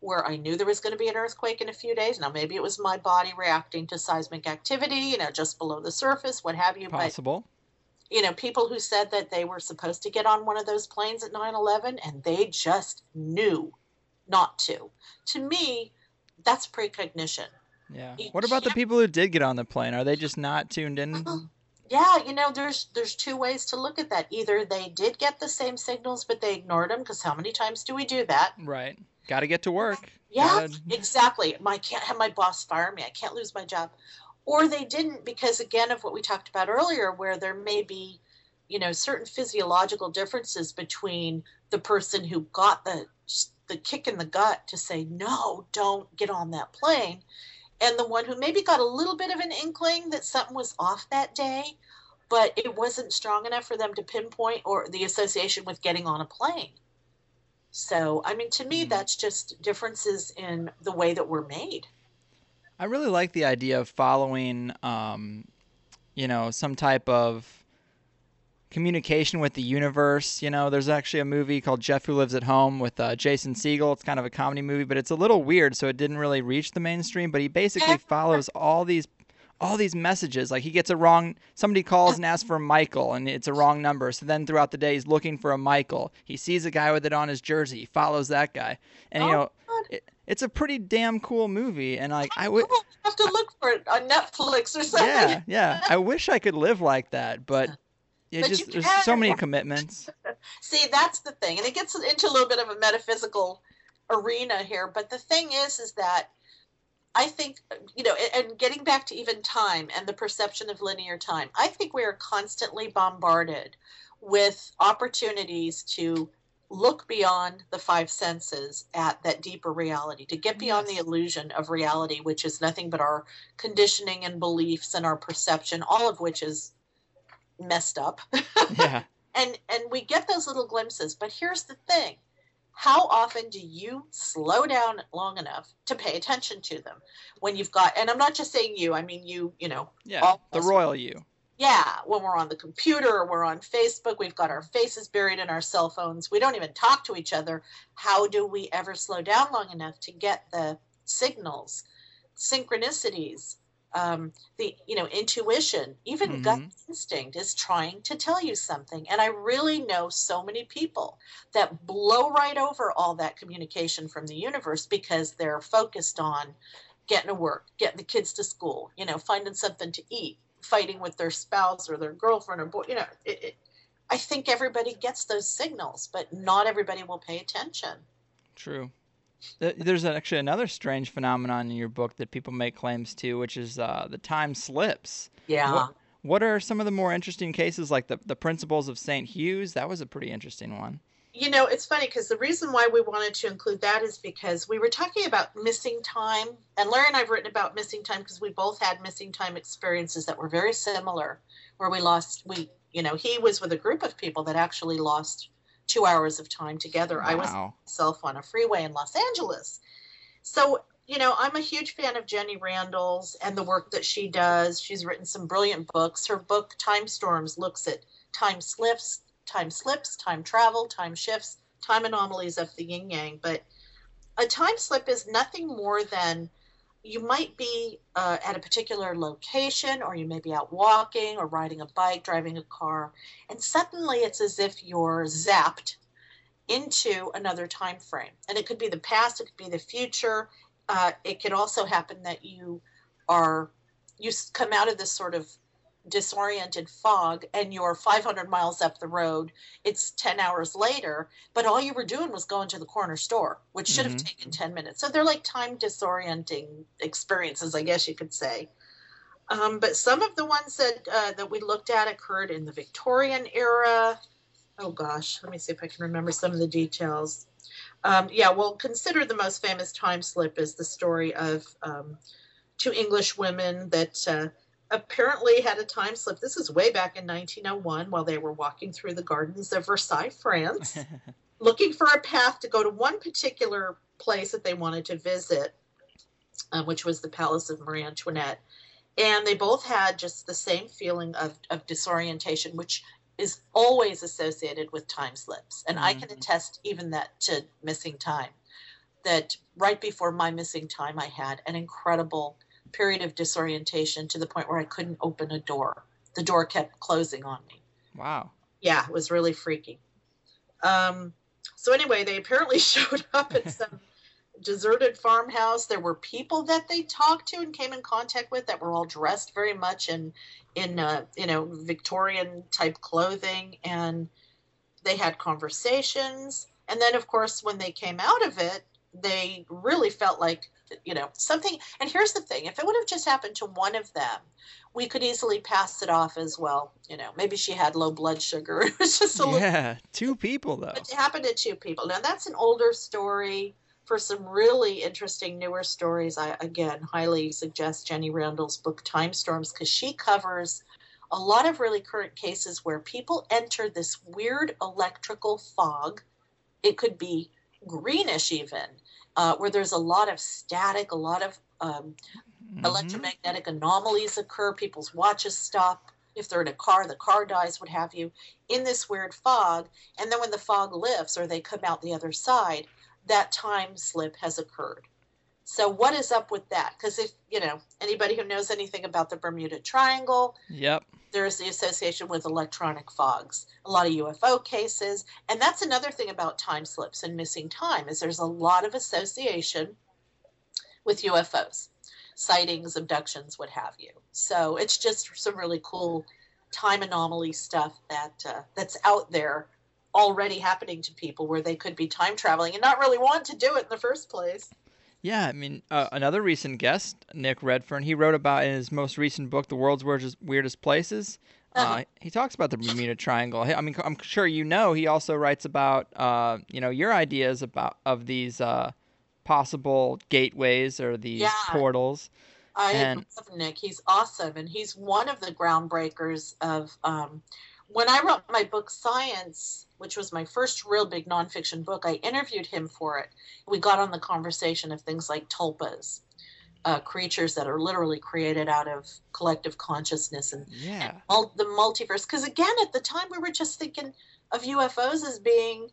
where I knew there was going to be an earthquake in a few days. Now, maybe it was my body reacting to seismic activity, just below the surface, what have you. Possible. But, people who said that they were supposed to get on one of those planes at 9/11 and they just knew not to. To me, that's precognition. Yeah. What about the people who did get on the plane? Are they just not tuned in? Yeah, there's two ways to look at that. Either they did get the same signals, but they ignored them, because how many times do we do that? Right. Got to get to work. Yeah, exactly. I can't have my boss fire me. I can't lose my job. Or they didn't, because, again, of what we talked about earlier, where there may be, certain physiological differences between the person who got the kick in the gut to say, no, don't get on that plane, and the one who maybe got a little bit of an inkling that something was off that day, but it wasn't strong enough for them to pinpoint or the association with getting on a plane. So, I mean, to me, that's just differences in the way that we're made. I really like the idea of following, some type of communication with the universe. There's actually a movie called Jeff Who Lives at Home with Jason Segel. It's kind of a comedy movie, but it's a little weird, so it didn't really reach the mainstream. But he basically follows all these messages. Like, he gets somebody calls and asks for Michael, and it's a wrong number. So then throughout the day, he's looking for a Michael. He sees a guy with it on his jersey. He follows that guy. And, it's a pretty damn cool movie. And, like, I would have to look for it on Netflix or something. Yeah. I wish I could live like that, but there's so many commitments. See, that's the thing. And it gets into a little bit of a metaphysical arena here. But the thing is that I think, and getting back to even time and the perception of linear time, I think we are constantly bombarded with opportunities to look beyond the five senses at that deeper reality, to get beyond the illusion of reality, which is nothing but our conditioning and beliefs and our perception, all of which is messed up. Yeah. And we get those little glimpses. But here's the thing. How often do you slow down long enough to pay attention to them when you've got, and I'm not just saying you, I mean yeah, the royal you. Yeah, when we're on the computer or we're on Facebook, we've got our faces buried in our cell phones. We don't even talk to each other. How do we ever slow down long enough to get the signals, synchronicities, the intuition, even gut instinct is trying to tell you something. And I really know so many people that blow right over all that communication from the universe because they're focused on getting to work, getting the kids to school, finding something to eat, fighting with their spouse or their girlfriend or boy. I think everybody gets those signals, but not everybody will pay attention. True. There's actually another strange phenomenon in your book that people make claims to, which is the time slips. Yeah. What are some of the more interesting cases, like the Principles of St. Hugh's? That was a pretty interesting one. It's funny because the reason why we wanted to include that is because we were talking about missing time. And Larry and I have written about missing time because we both had missing time experiences that were very similar, where he was with a group of people that actually lost 2 hours of time together. Wow. I was myself on a freeway in Los Angeles. So, I'm a huge fan of Jenny Randall's and the work that she does. She's written some brilliant books. Her book, Time Storms, looks at time slips, time travel, time shifts, time anomalies of the yin yang. But a time slip is nothing more than you might be at a particular location, or you may be out walking or riding a bike, driving a car, and suddenly it's as if you're zapped into another time frame. And it could be the past, it could be the future. It could also happen that you come out of this sort of disoriented fog and you're 500 miles up the road. It's 10 hours later, but all you were doing was going to the corner store, which should have taken 10 minutes. So they're like time disorienting experiences, I guess you could say. But some of the ones that we looked at occurred in the Victorian era. Oh gosh, let me see if I can remember some of the details. Consider the most famous time slip is the story of two English women that apparently had a time slip. This is way back in 1901 while they were walking through the gardens of Versailles, France, looking for a path to go to one particular place that they wanted to visit, which was the Palace of Marie Antoinette. And they both had just the same feeling of disorientation, which is always associated with time slips. And I can attest even that to missing time. that right before my missing time, I had an incredible period of disorientation to the point where I couldn't open a door. The door kept closing on me. Wow. Yeah, it was really freaky. So anyway, they apparently showed up at some deserted farmhouse. There were people that they talked to and came in contact with that were all dressed very much in Victorian type clothing, and they had conversations. And then, of course, when they came out of it, they really felt like, something. And here's the thing: if it would have just happened to one of them, we could easily pass it off as, well, maybe she had low blood sugar. It was just a little. Yeah, 2 people though. It happened to 2 people. Now that's an older story. For some really interesting newer stories, I again highly suggest Jenny Randall's book Time Storms, because she covers a lot of really current cases where people enter this weird electrical fog. It could be greenish even, where there's a lot of static, a lot of electromagnetic anomalies occur. People's watches stop. If they're in a car, the car dies, what have you, in this weird fog. And then when the fog lifts or they come out the other side, that time slip has occurred. So what is up with that? Because if, anybody who knows anything about the Bermuda Triangle, yep, there is the association with electronic fogs, a lot of UFO cases. And that's another thing about time slips and missing time, is there's a lot of association with UFOs, sightings, abductions, what have you. So it's just some really cool time anomaly stuff that's out there already happening to people, where they could be time traveling and not really want to do it in the first place. Yeah, I mean, another recent guest, Nick Redfern, he wrote about in his most recent book, The World's Weirdest Places. He talks about the Bermuda Triangle. I mean, I'm sure he also writes about, your ideas of these possible gateways or these portals. I love Nick. He's awesome. And he's one of the groundbreakers of, when I wrote my book, Science, which was my first real big nonfiction book, I interviewed him for it. We got on the conversation of things like tulpas, creatures that are literally created out of collective consciousness and the multiverse. Because again, at the time, we were just thinking of UFOs as being,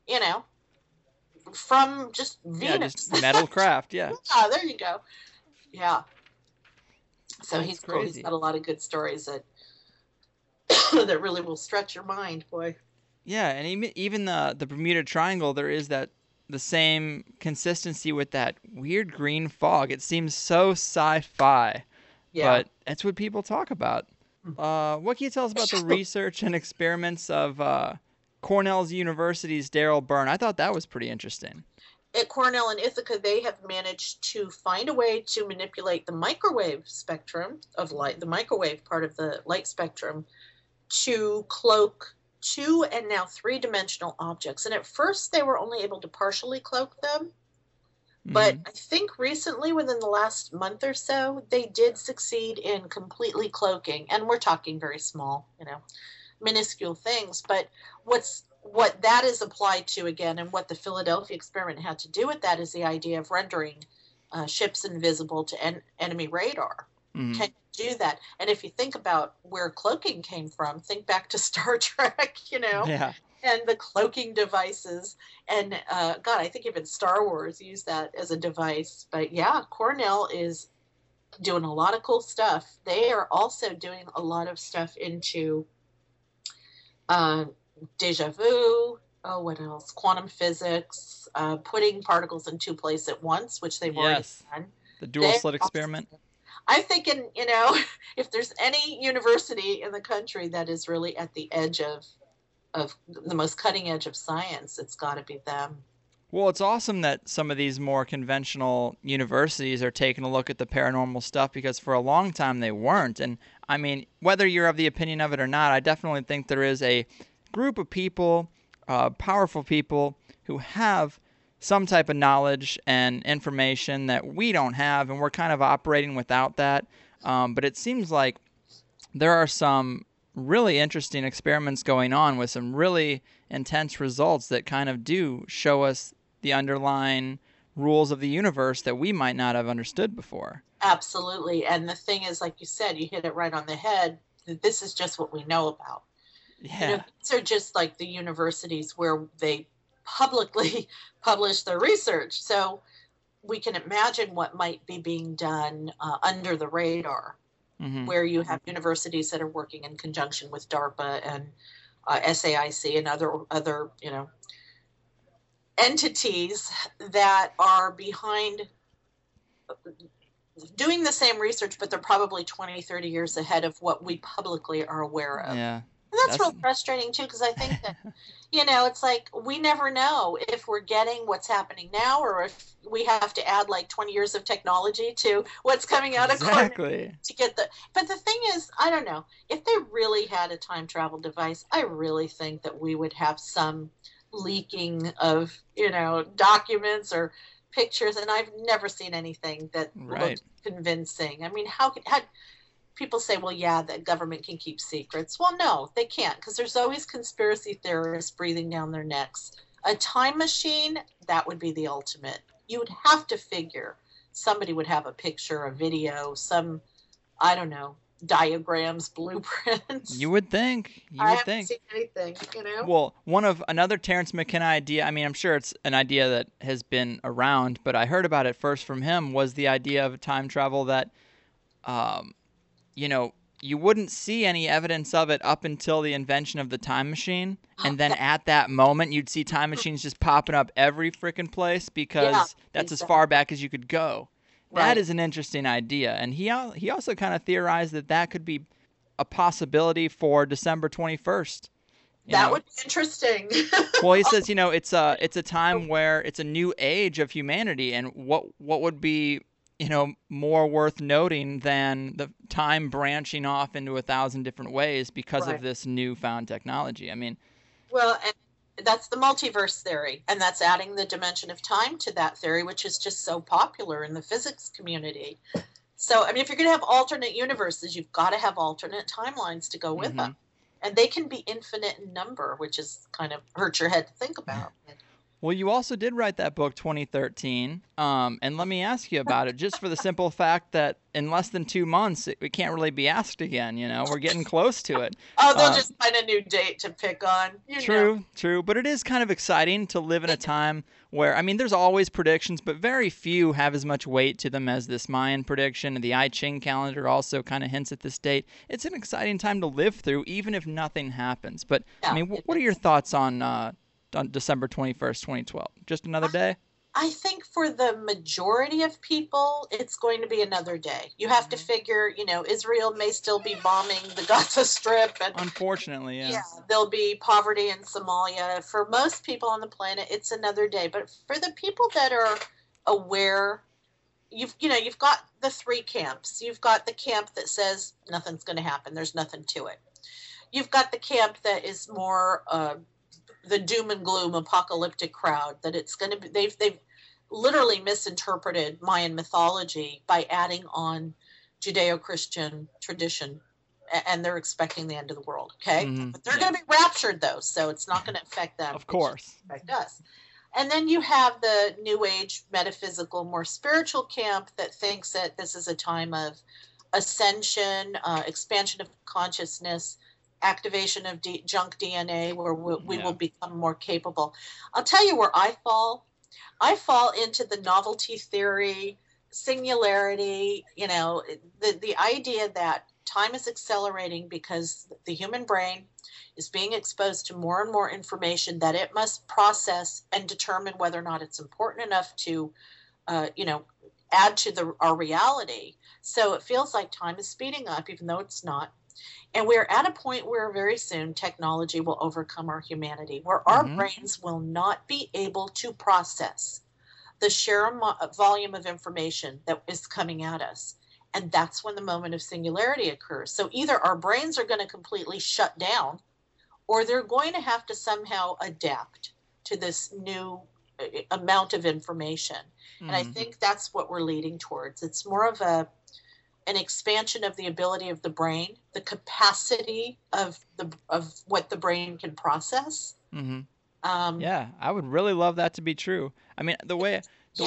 from just Venus. Yeah, just metal craft, yeah. Yeah, there you go. Yeah. So he's crazy. Cool. He's got a lot of good stories that that really will stretch your mind, boy. Yeah, and even the Bermuda Triangle, there is the same consistency with that weird green fog. It seems so sci-fi, but that's what people talk about. What can you tell us about the research and experiments of Cornell University's Daryl Byrne? I thought that was pretty interesting. At Cornell and Ithaca, they have managed to find a way to manipulate the microwave spectrum of light, the microwave part of the light spectrum, to cloak 2 and now 3-dimensional objects. And at first, they were only able to partially cloak them. But I think recently, within the last month or so, they did succeed in completely cloaking. And we're talking very small, minuscule things. But what that is applied to, again, and what the Philadelphia experiment had to do with that, is the idea of rendering ships invisible to enemy radar. Can you do that? And if you think about where cloaking came from, think back to Star Trek, Yeah. And the cloaking devices. And God, I think even Star Wars used that as a device. But yeah, Cornell is doing a lot of cool stuff. They are also doing a lot of stuff into deja vu. Oh, what else? Quantum physics, putting particles in 2 places at once, which they've already done. The dual slit experiment. I'm thinking, if there's any university in the country that is really at the edge of the most cutting edge of science, it's got to be them. Well, it's awesome that some of these more conventional universities are taking a look at the paranormal stuff, because for a long time they weren't. And I mean, whether you're of the opinion of it or not, I definitely think there is a group of people, powerful people, who have some type of knowledge and information that we don't have, and we're kind of operating without that. But it seems like there are some really interesting experiments going on with some really intense results that kind of do show us the underlying rules of the universe that we might not have understood before. Absolutely. And the thing is, like you said, you hit it right on the head. This is just what we know about. Yeah. These are just like the universities where they publicly publish their research. So we can imagine what might be being done under the radar, where you have universities that are working in conjunction with DARPA and SAIC and other entities that are behind doing the same research, but they're probably 20, 30 years ahead of what we publicly are aware of. Yeah. And that's real frustrating too, because I think that, it's like we never know if we're getting what's happening now, or if we have to add like 20 years of technology to what's coming out of Exactly. to get the. But the thing is, I don't know if they really had a time travel device. I really think that we would have some leaking of documents or pictures, and I've never seen anything that looked convincing. I mean, how people say, well, yeah, the government can keep secrets. Well, no, they can't, because there's always conspiracy theorists breathing down their necks. A time machine, that would be the ultimate. You would have to figure somebody would have a picture, a video, some, I don't know, diagrams, blueprints. You would think. I haven't seen anything, Well, another Terence McKenna idea, I mean, I'm sure it's an idea that has been around, but I heard about it first from him, was the idea of time travel that, you wouldn't see any evidence of it up until the invention of the time machine. And then at that moment, you'd see time machines just popping up every freaking place, because that's as far back as you could go. That is an interesting idea. And he also kind of theorized that could be a possibility for December 21st. That would be interesting. Well, he says, it's a time where it's a new age of humanity, and what would be, more worth noting than the time branching off into 1,000 different ways because of this newfound technology. I mean, well, and that's the multiverse theory, and that's adding the dimension of time to that theory, which is just so popular in the physics community. So, I mean, if you're going to have alternate universes, you've got to have alternate timelines to go with them. And they can be infinite in number, which is kind of hurts your head to think about. Well, you also did write that book, 2013, and let me ask you about it, just for the simple fact that in less than 2 months, it can't really be asked again, We're getting close to it. Oh, they'll just find a new date to pick on. True. But it is kind of exciting to live in a time where, I mean, there's always predictions, but very few have as much weight to them as this Mayan prediction. And the I Ching calendar also kind of hints at this date. It's an exciting time to live through, even if nothing happens. But, I mean, what are your thoughts on December 21st, 2012? Just another day? I think for the majority of people, it's going to be another day. You have to figure, Israel may still be bombing the Gaza Strip. And, unfortunately, yeah. There'll be poverty in Somalia. For most people on the planet, it's another day. But for the people that are aware, you've got the three camps. You've got the camp that says nothing's going to happen. There's nothing to it. You've got the camp that is more the doom and gloom apocalyptic crowd, that it's going to be, they've literally misinterpreted Mayan mythology by adding on Judeo-Christian tradition, and they're expecting the end of the world. Okay. But they're going to be raptured though. So it's not going to affect them. Of course. Affect us. And then you have the new age metaphysical, more spiritual camp that thinks that this is a time of ascension, expansion of consciousness, activation of junk DNA, where we will become more capable. I'll tell you where I fall. I fall into the novelty theory, singularity, the idea that time is accelerating because the human brain is being exposed to more and more information that it must process and determine whether or not it's important enough to, add to our reality. So it feels like time is speeding up, even though it's not. And we're at a point where very soon technology will overcome our humanity, where our brains will not be able to process the sheer volume of information that is coming at us. And that's when the moment of singularity occurs. So either our brains are going to completely shut down, or they're going to have to somehow adapt to this new amount of information. And I think that's what we're leading towards. It's more of an expansion of the ability of the brain, the capacity of what the brain can process. Yeah, I would really love that to be true. I mean, the way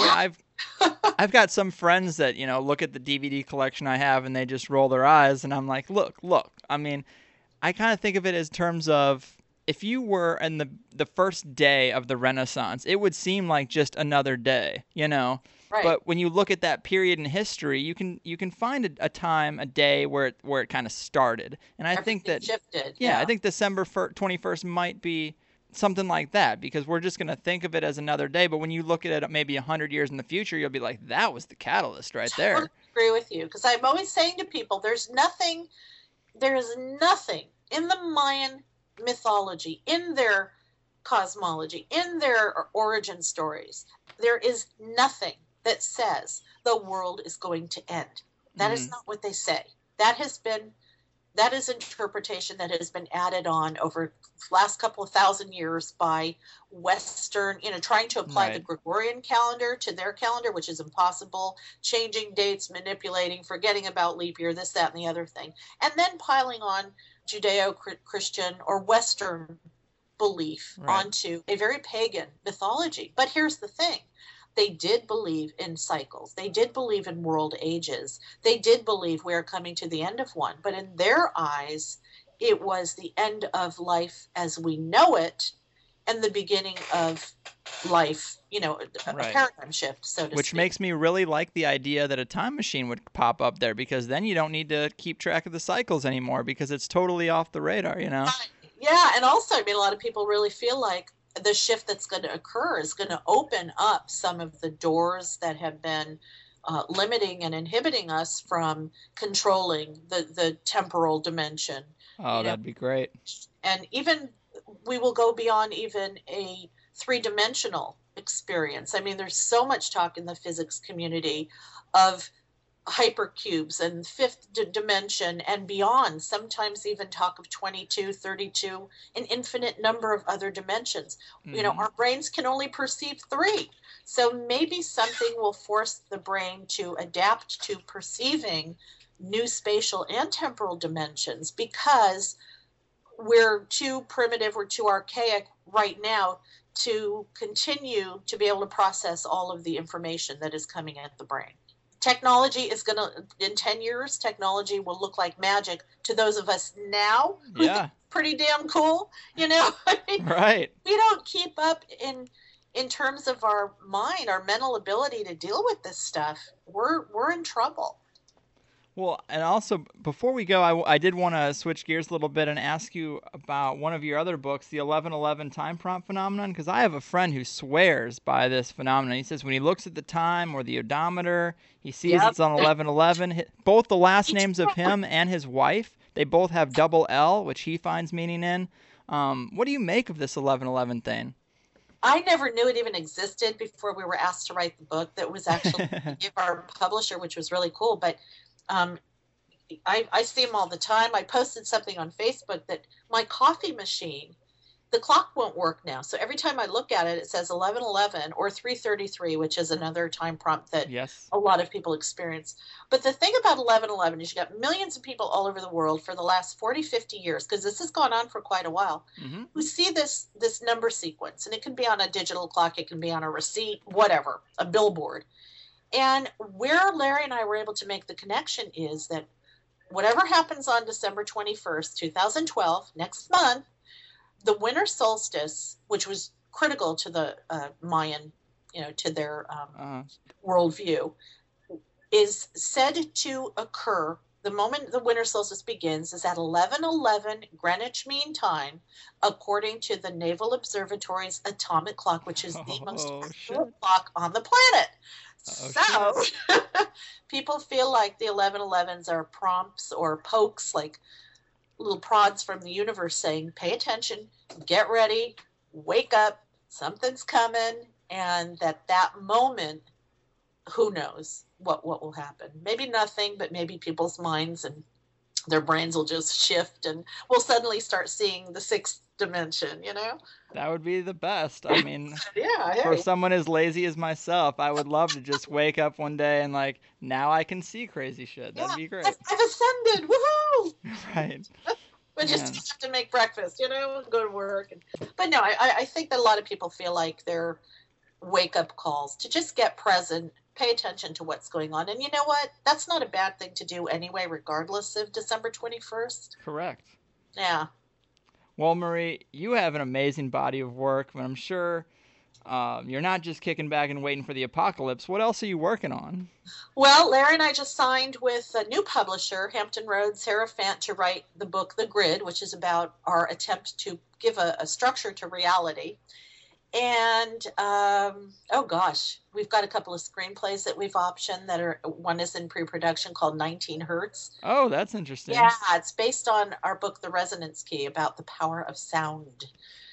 I've got some friends that, look at the DVD collection I have and they just roll their eyes, and I'm like, look. I mean, I kind of think of it as terms of if you were in the first day of the Renaissance, it would seem like just another day, you know. Right. But when you look at that period in history, you can find a time, a day where it kind of started. And I think Everything that shifted. yeah, I think December 21st might be something like that, because we're just going to think of it as another day. But when you look at it maybe 100 years in the future, you'll be like, that was the catalyst right there. I agree with you, because I'm always saying to people, there's nothing in the Mayan mythology, in their cosmology, in their origin stories. There is nothing that says the world is going to end. That is not what they say. That is interpretation that has been added on over the last couple of thousand years by Western, trying to apply the Gregorian calendar to their calendar, which is impossible, changing dates, manipulating, forgetting about leap year, this, that, and the other thing, and then piling on Judeo-Christian or Western belief onto a very pagan mythology. But here's the thing. They did believe in cycles. They did believe in world ages. They did believe we are coming to the end of one. But in their eyes, it was the end of life as we know it and the beginning of life, a paradigm shift, so to speak. Which makes me really like the idea that a time machine would pop up there, because then you don't need to keep track of the cycles anymore, because it's totally off the radar, Yeah, and also, a lot of people really feel like the shift that's going to occur is going to open up some of the doors that have been limiting and inhibiting us from controlling the temporal dimension. Oh, that'd be great. And even we will go beyond even a three-dimensional experience. There's so much talk in the physics community of hypercubes and fifth dimension and beyond, sometimes even talk of 22, 32, an infinite number of other dimensions. Our brains can only perceive 3. So maybe something will force the brain to adapt to perceiving new spatial and temporal dimensions, because we're too primitive, we're too archaic right now to continue to be able to process all of the information that is coming at the brain. Technology is going to, in 10 years, technology will look like magic to those of us now. Yeah. Pretty damn cool, Right. We don't keep up in terms of our mind, our mental ability to deal with this stuff. We're in trouble. Well, and also, before we go, I did want to switch gears a little bit and ask you about one of your other books, the 1111 time prompt phenomenon, because I have a friend who swears by this phenomenon. He says when he looks at the time or the odometer, he sees it's on 1111. Both the last names of him and his wife, they both have double L, which he finds meaning in. What do you make of this 1111 thing? I never knew it even existed before we were asked to write the book. That was actually our publisher, which was really cool. But I see them all the time. I posted something on Facebook that my coffee machine, the clock won't work now. So every time I look at it, it says 11:11 or 3:33, which is another time prompt that a lot of people experience. But the thing about 11:11 is you got millions of people all over the world for the last 40, 50 years, because this has gone on for quite a while, who see this number sequence. And it can be on a digital clock, it can be on a receipt, whatever, a billboard. And where Larry and I were able to make the connection is that whatever happens on December 21st, 2012, next month, the winter solstice, which was critical to the Mayan, to their worldview, is said to occur. The moment the winter solstice begins is at 11:11 Greenwich Mean Time, according to the Naval Observatory's atomic clock, which is the most accurate clock on the planet. So people feel like the 11:11s are prompts or pokes, like little prods from the universe saying, pay attention, get ready, wake up, something's coming, and that moment, who knows what will happen. Maybe nothing, but maybe people's minds and their brains will just shift and we'll suddenly start seeing the sixth dimension, That would be the best. I mean, yeah, for someone as lazy as myself, I would love to just wake up one day and now I can see crazy shit. That'd be great. I've ascended. Woohoo! Right. But just have to make breakfast, go to work. But no, I think that a lot of people feel like they're wake-up calls to just get present, pay attention to what's going on. And you know what? That's not a bad thing to do anyway, regardless of December 21st. Correct. Yeah. Well, Marie, you have an amazing body of work, but I'm sure you're not just kicking back and waiting for the apocalypse. What else are you working on? Well, Larry and I just signed with a new publisher, Hampton Roads Hierophant, to write the book The Grid, which is about our attempt to give a structure to reality. And oh gosh, we've got a couple of screenplays that we've optioned that are, one is in pre-production called 19 Hertz. Oh, that's interesting. Yeah, it's based on our book The Resonance Key, about the power of sound.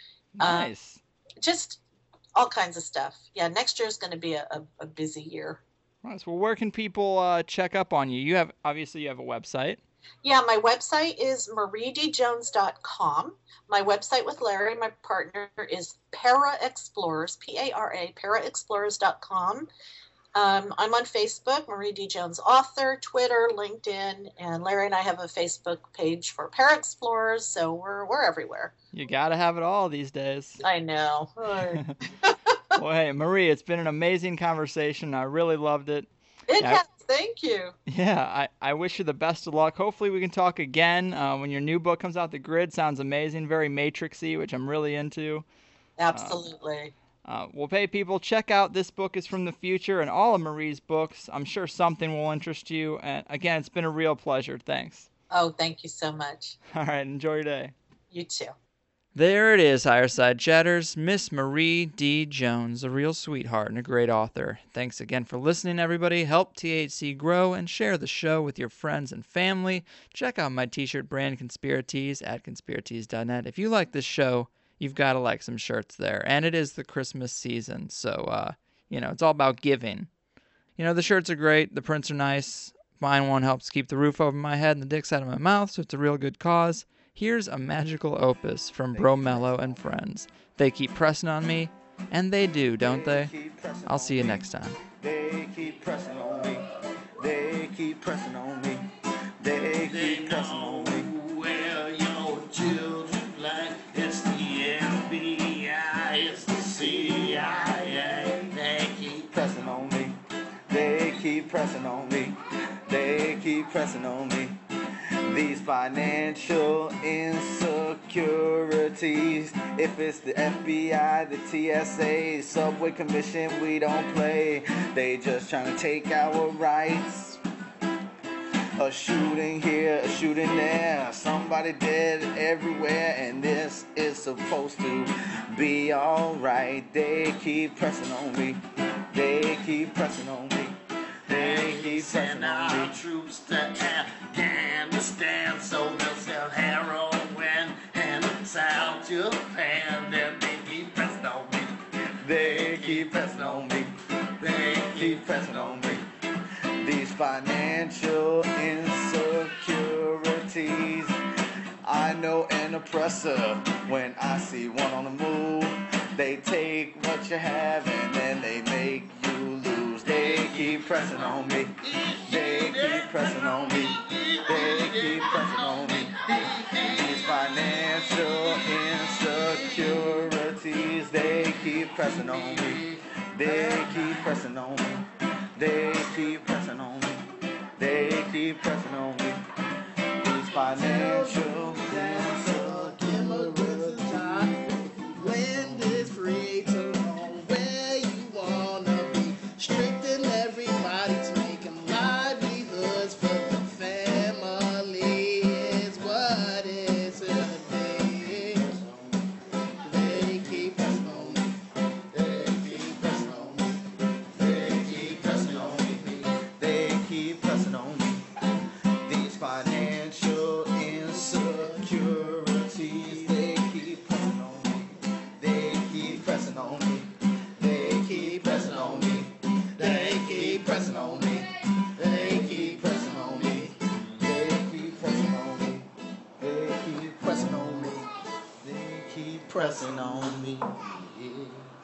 Nice. Just all kinds of stuff. Yeah, next year is going to be a busy year. Nice. Well, where can people check up on you? You have a website. Yeah, my website is mariedjones.com. My website with Larry, my partner, is Para Explorers, P-A-R-A, paraexplorers.com. I'm on Facebook, Marie D. Jones Author, Twitter, LinkedIn, and Larry and I have a Facebook page for Para Explorers, so we're everywhere. You got to have it all these days. I know. Well, hey, Marie, it's been an amazing conversation. I really loved it. It has. Thank you. Yeah, I wish you the best of luck. Hopefully we can talk again when your new book comes out. The Grid sounds amazing, very Matrixy, which I'm really into. Absolutely. Well, hey, people, check out This Book is from the Future and all of Marie's books. I'm sure something will interest you. And again, it's been a real pleasure. Thanks. Oh, thank you so much. All right, enjoy your day. You too. There it is, Fireside Chatters. Miss Marie D. Jones, a real sweetheart and a great author. Thanks again for listening, everybody. Help THC grow and share the show with your friends and family. Check out my t-shirt brand, Conspiratees, at conspiratees.net. If you like this show, you've got to like some shirts there. And it is the Christmas season, so, it's all about giving. The shirts are great. The prints are nice. Buying one helps keep the roof over my head and the dicks out of my mouth, so it's a real good cause. Here's a magical opus from Bro Mello and friends. They keep pressing on me, and they do, don't they? I'll see you next time. They keep pressing on me. They keep pressing on me. They keep pressing on me. Well, your children like it's the FBI, it's the CIA. They keep pressing on me. They keep pressing on me. They keep pressing on me. These financial insecurities. If it's the FBI, the TSA, Subway Commission, we don't play. They just trying to take our rights. A shooting here, a shooting there. Somebody dead everywhere, and this is supposed to be alright. They keep pressing on me. They keep pressing on me. They keep pressing on me. Troops to Afghanistan, so they'll sell heroin and South Japan. Then they keep pressing on me. They keep pressing on me. They keep pressing on me. These financial insecurities. I know an oppressor when I see one on the move. They take what you have and then they make you lose. They keep pressing on me. They keep pressing on me. They keep pressing on me. These financial insecurities. They keep pressing on me. They keep pressing on me. They keep pressing on me. They keep pressing on me. These financial insecurities. When this free to roam where you wanna be, stricting everybody's making livelihoods for the family is what is today. They keep pressing on me. They keep pressing on me. They keep pressing on me. They keep pressing on me. These financial insecurities. They keep pressing on me. They keep pressing on me. They keep pressing on me. They keep pressing on me. They keep pressing on me. They keep pressing on me. They keep pressing on me. They keep pressing on me. Yeah.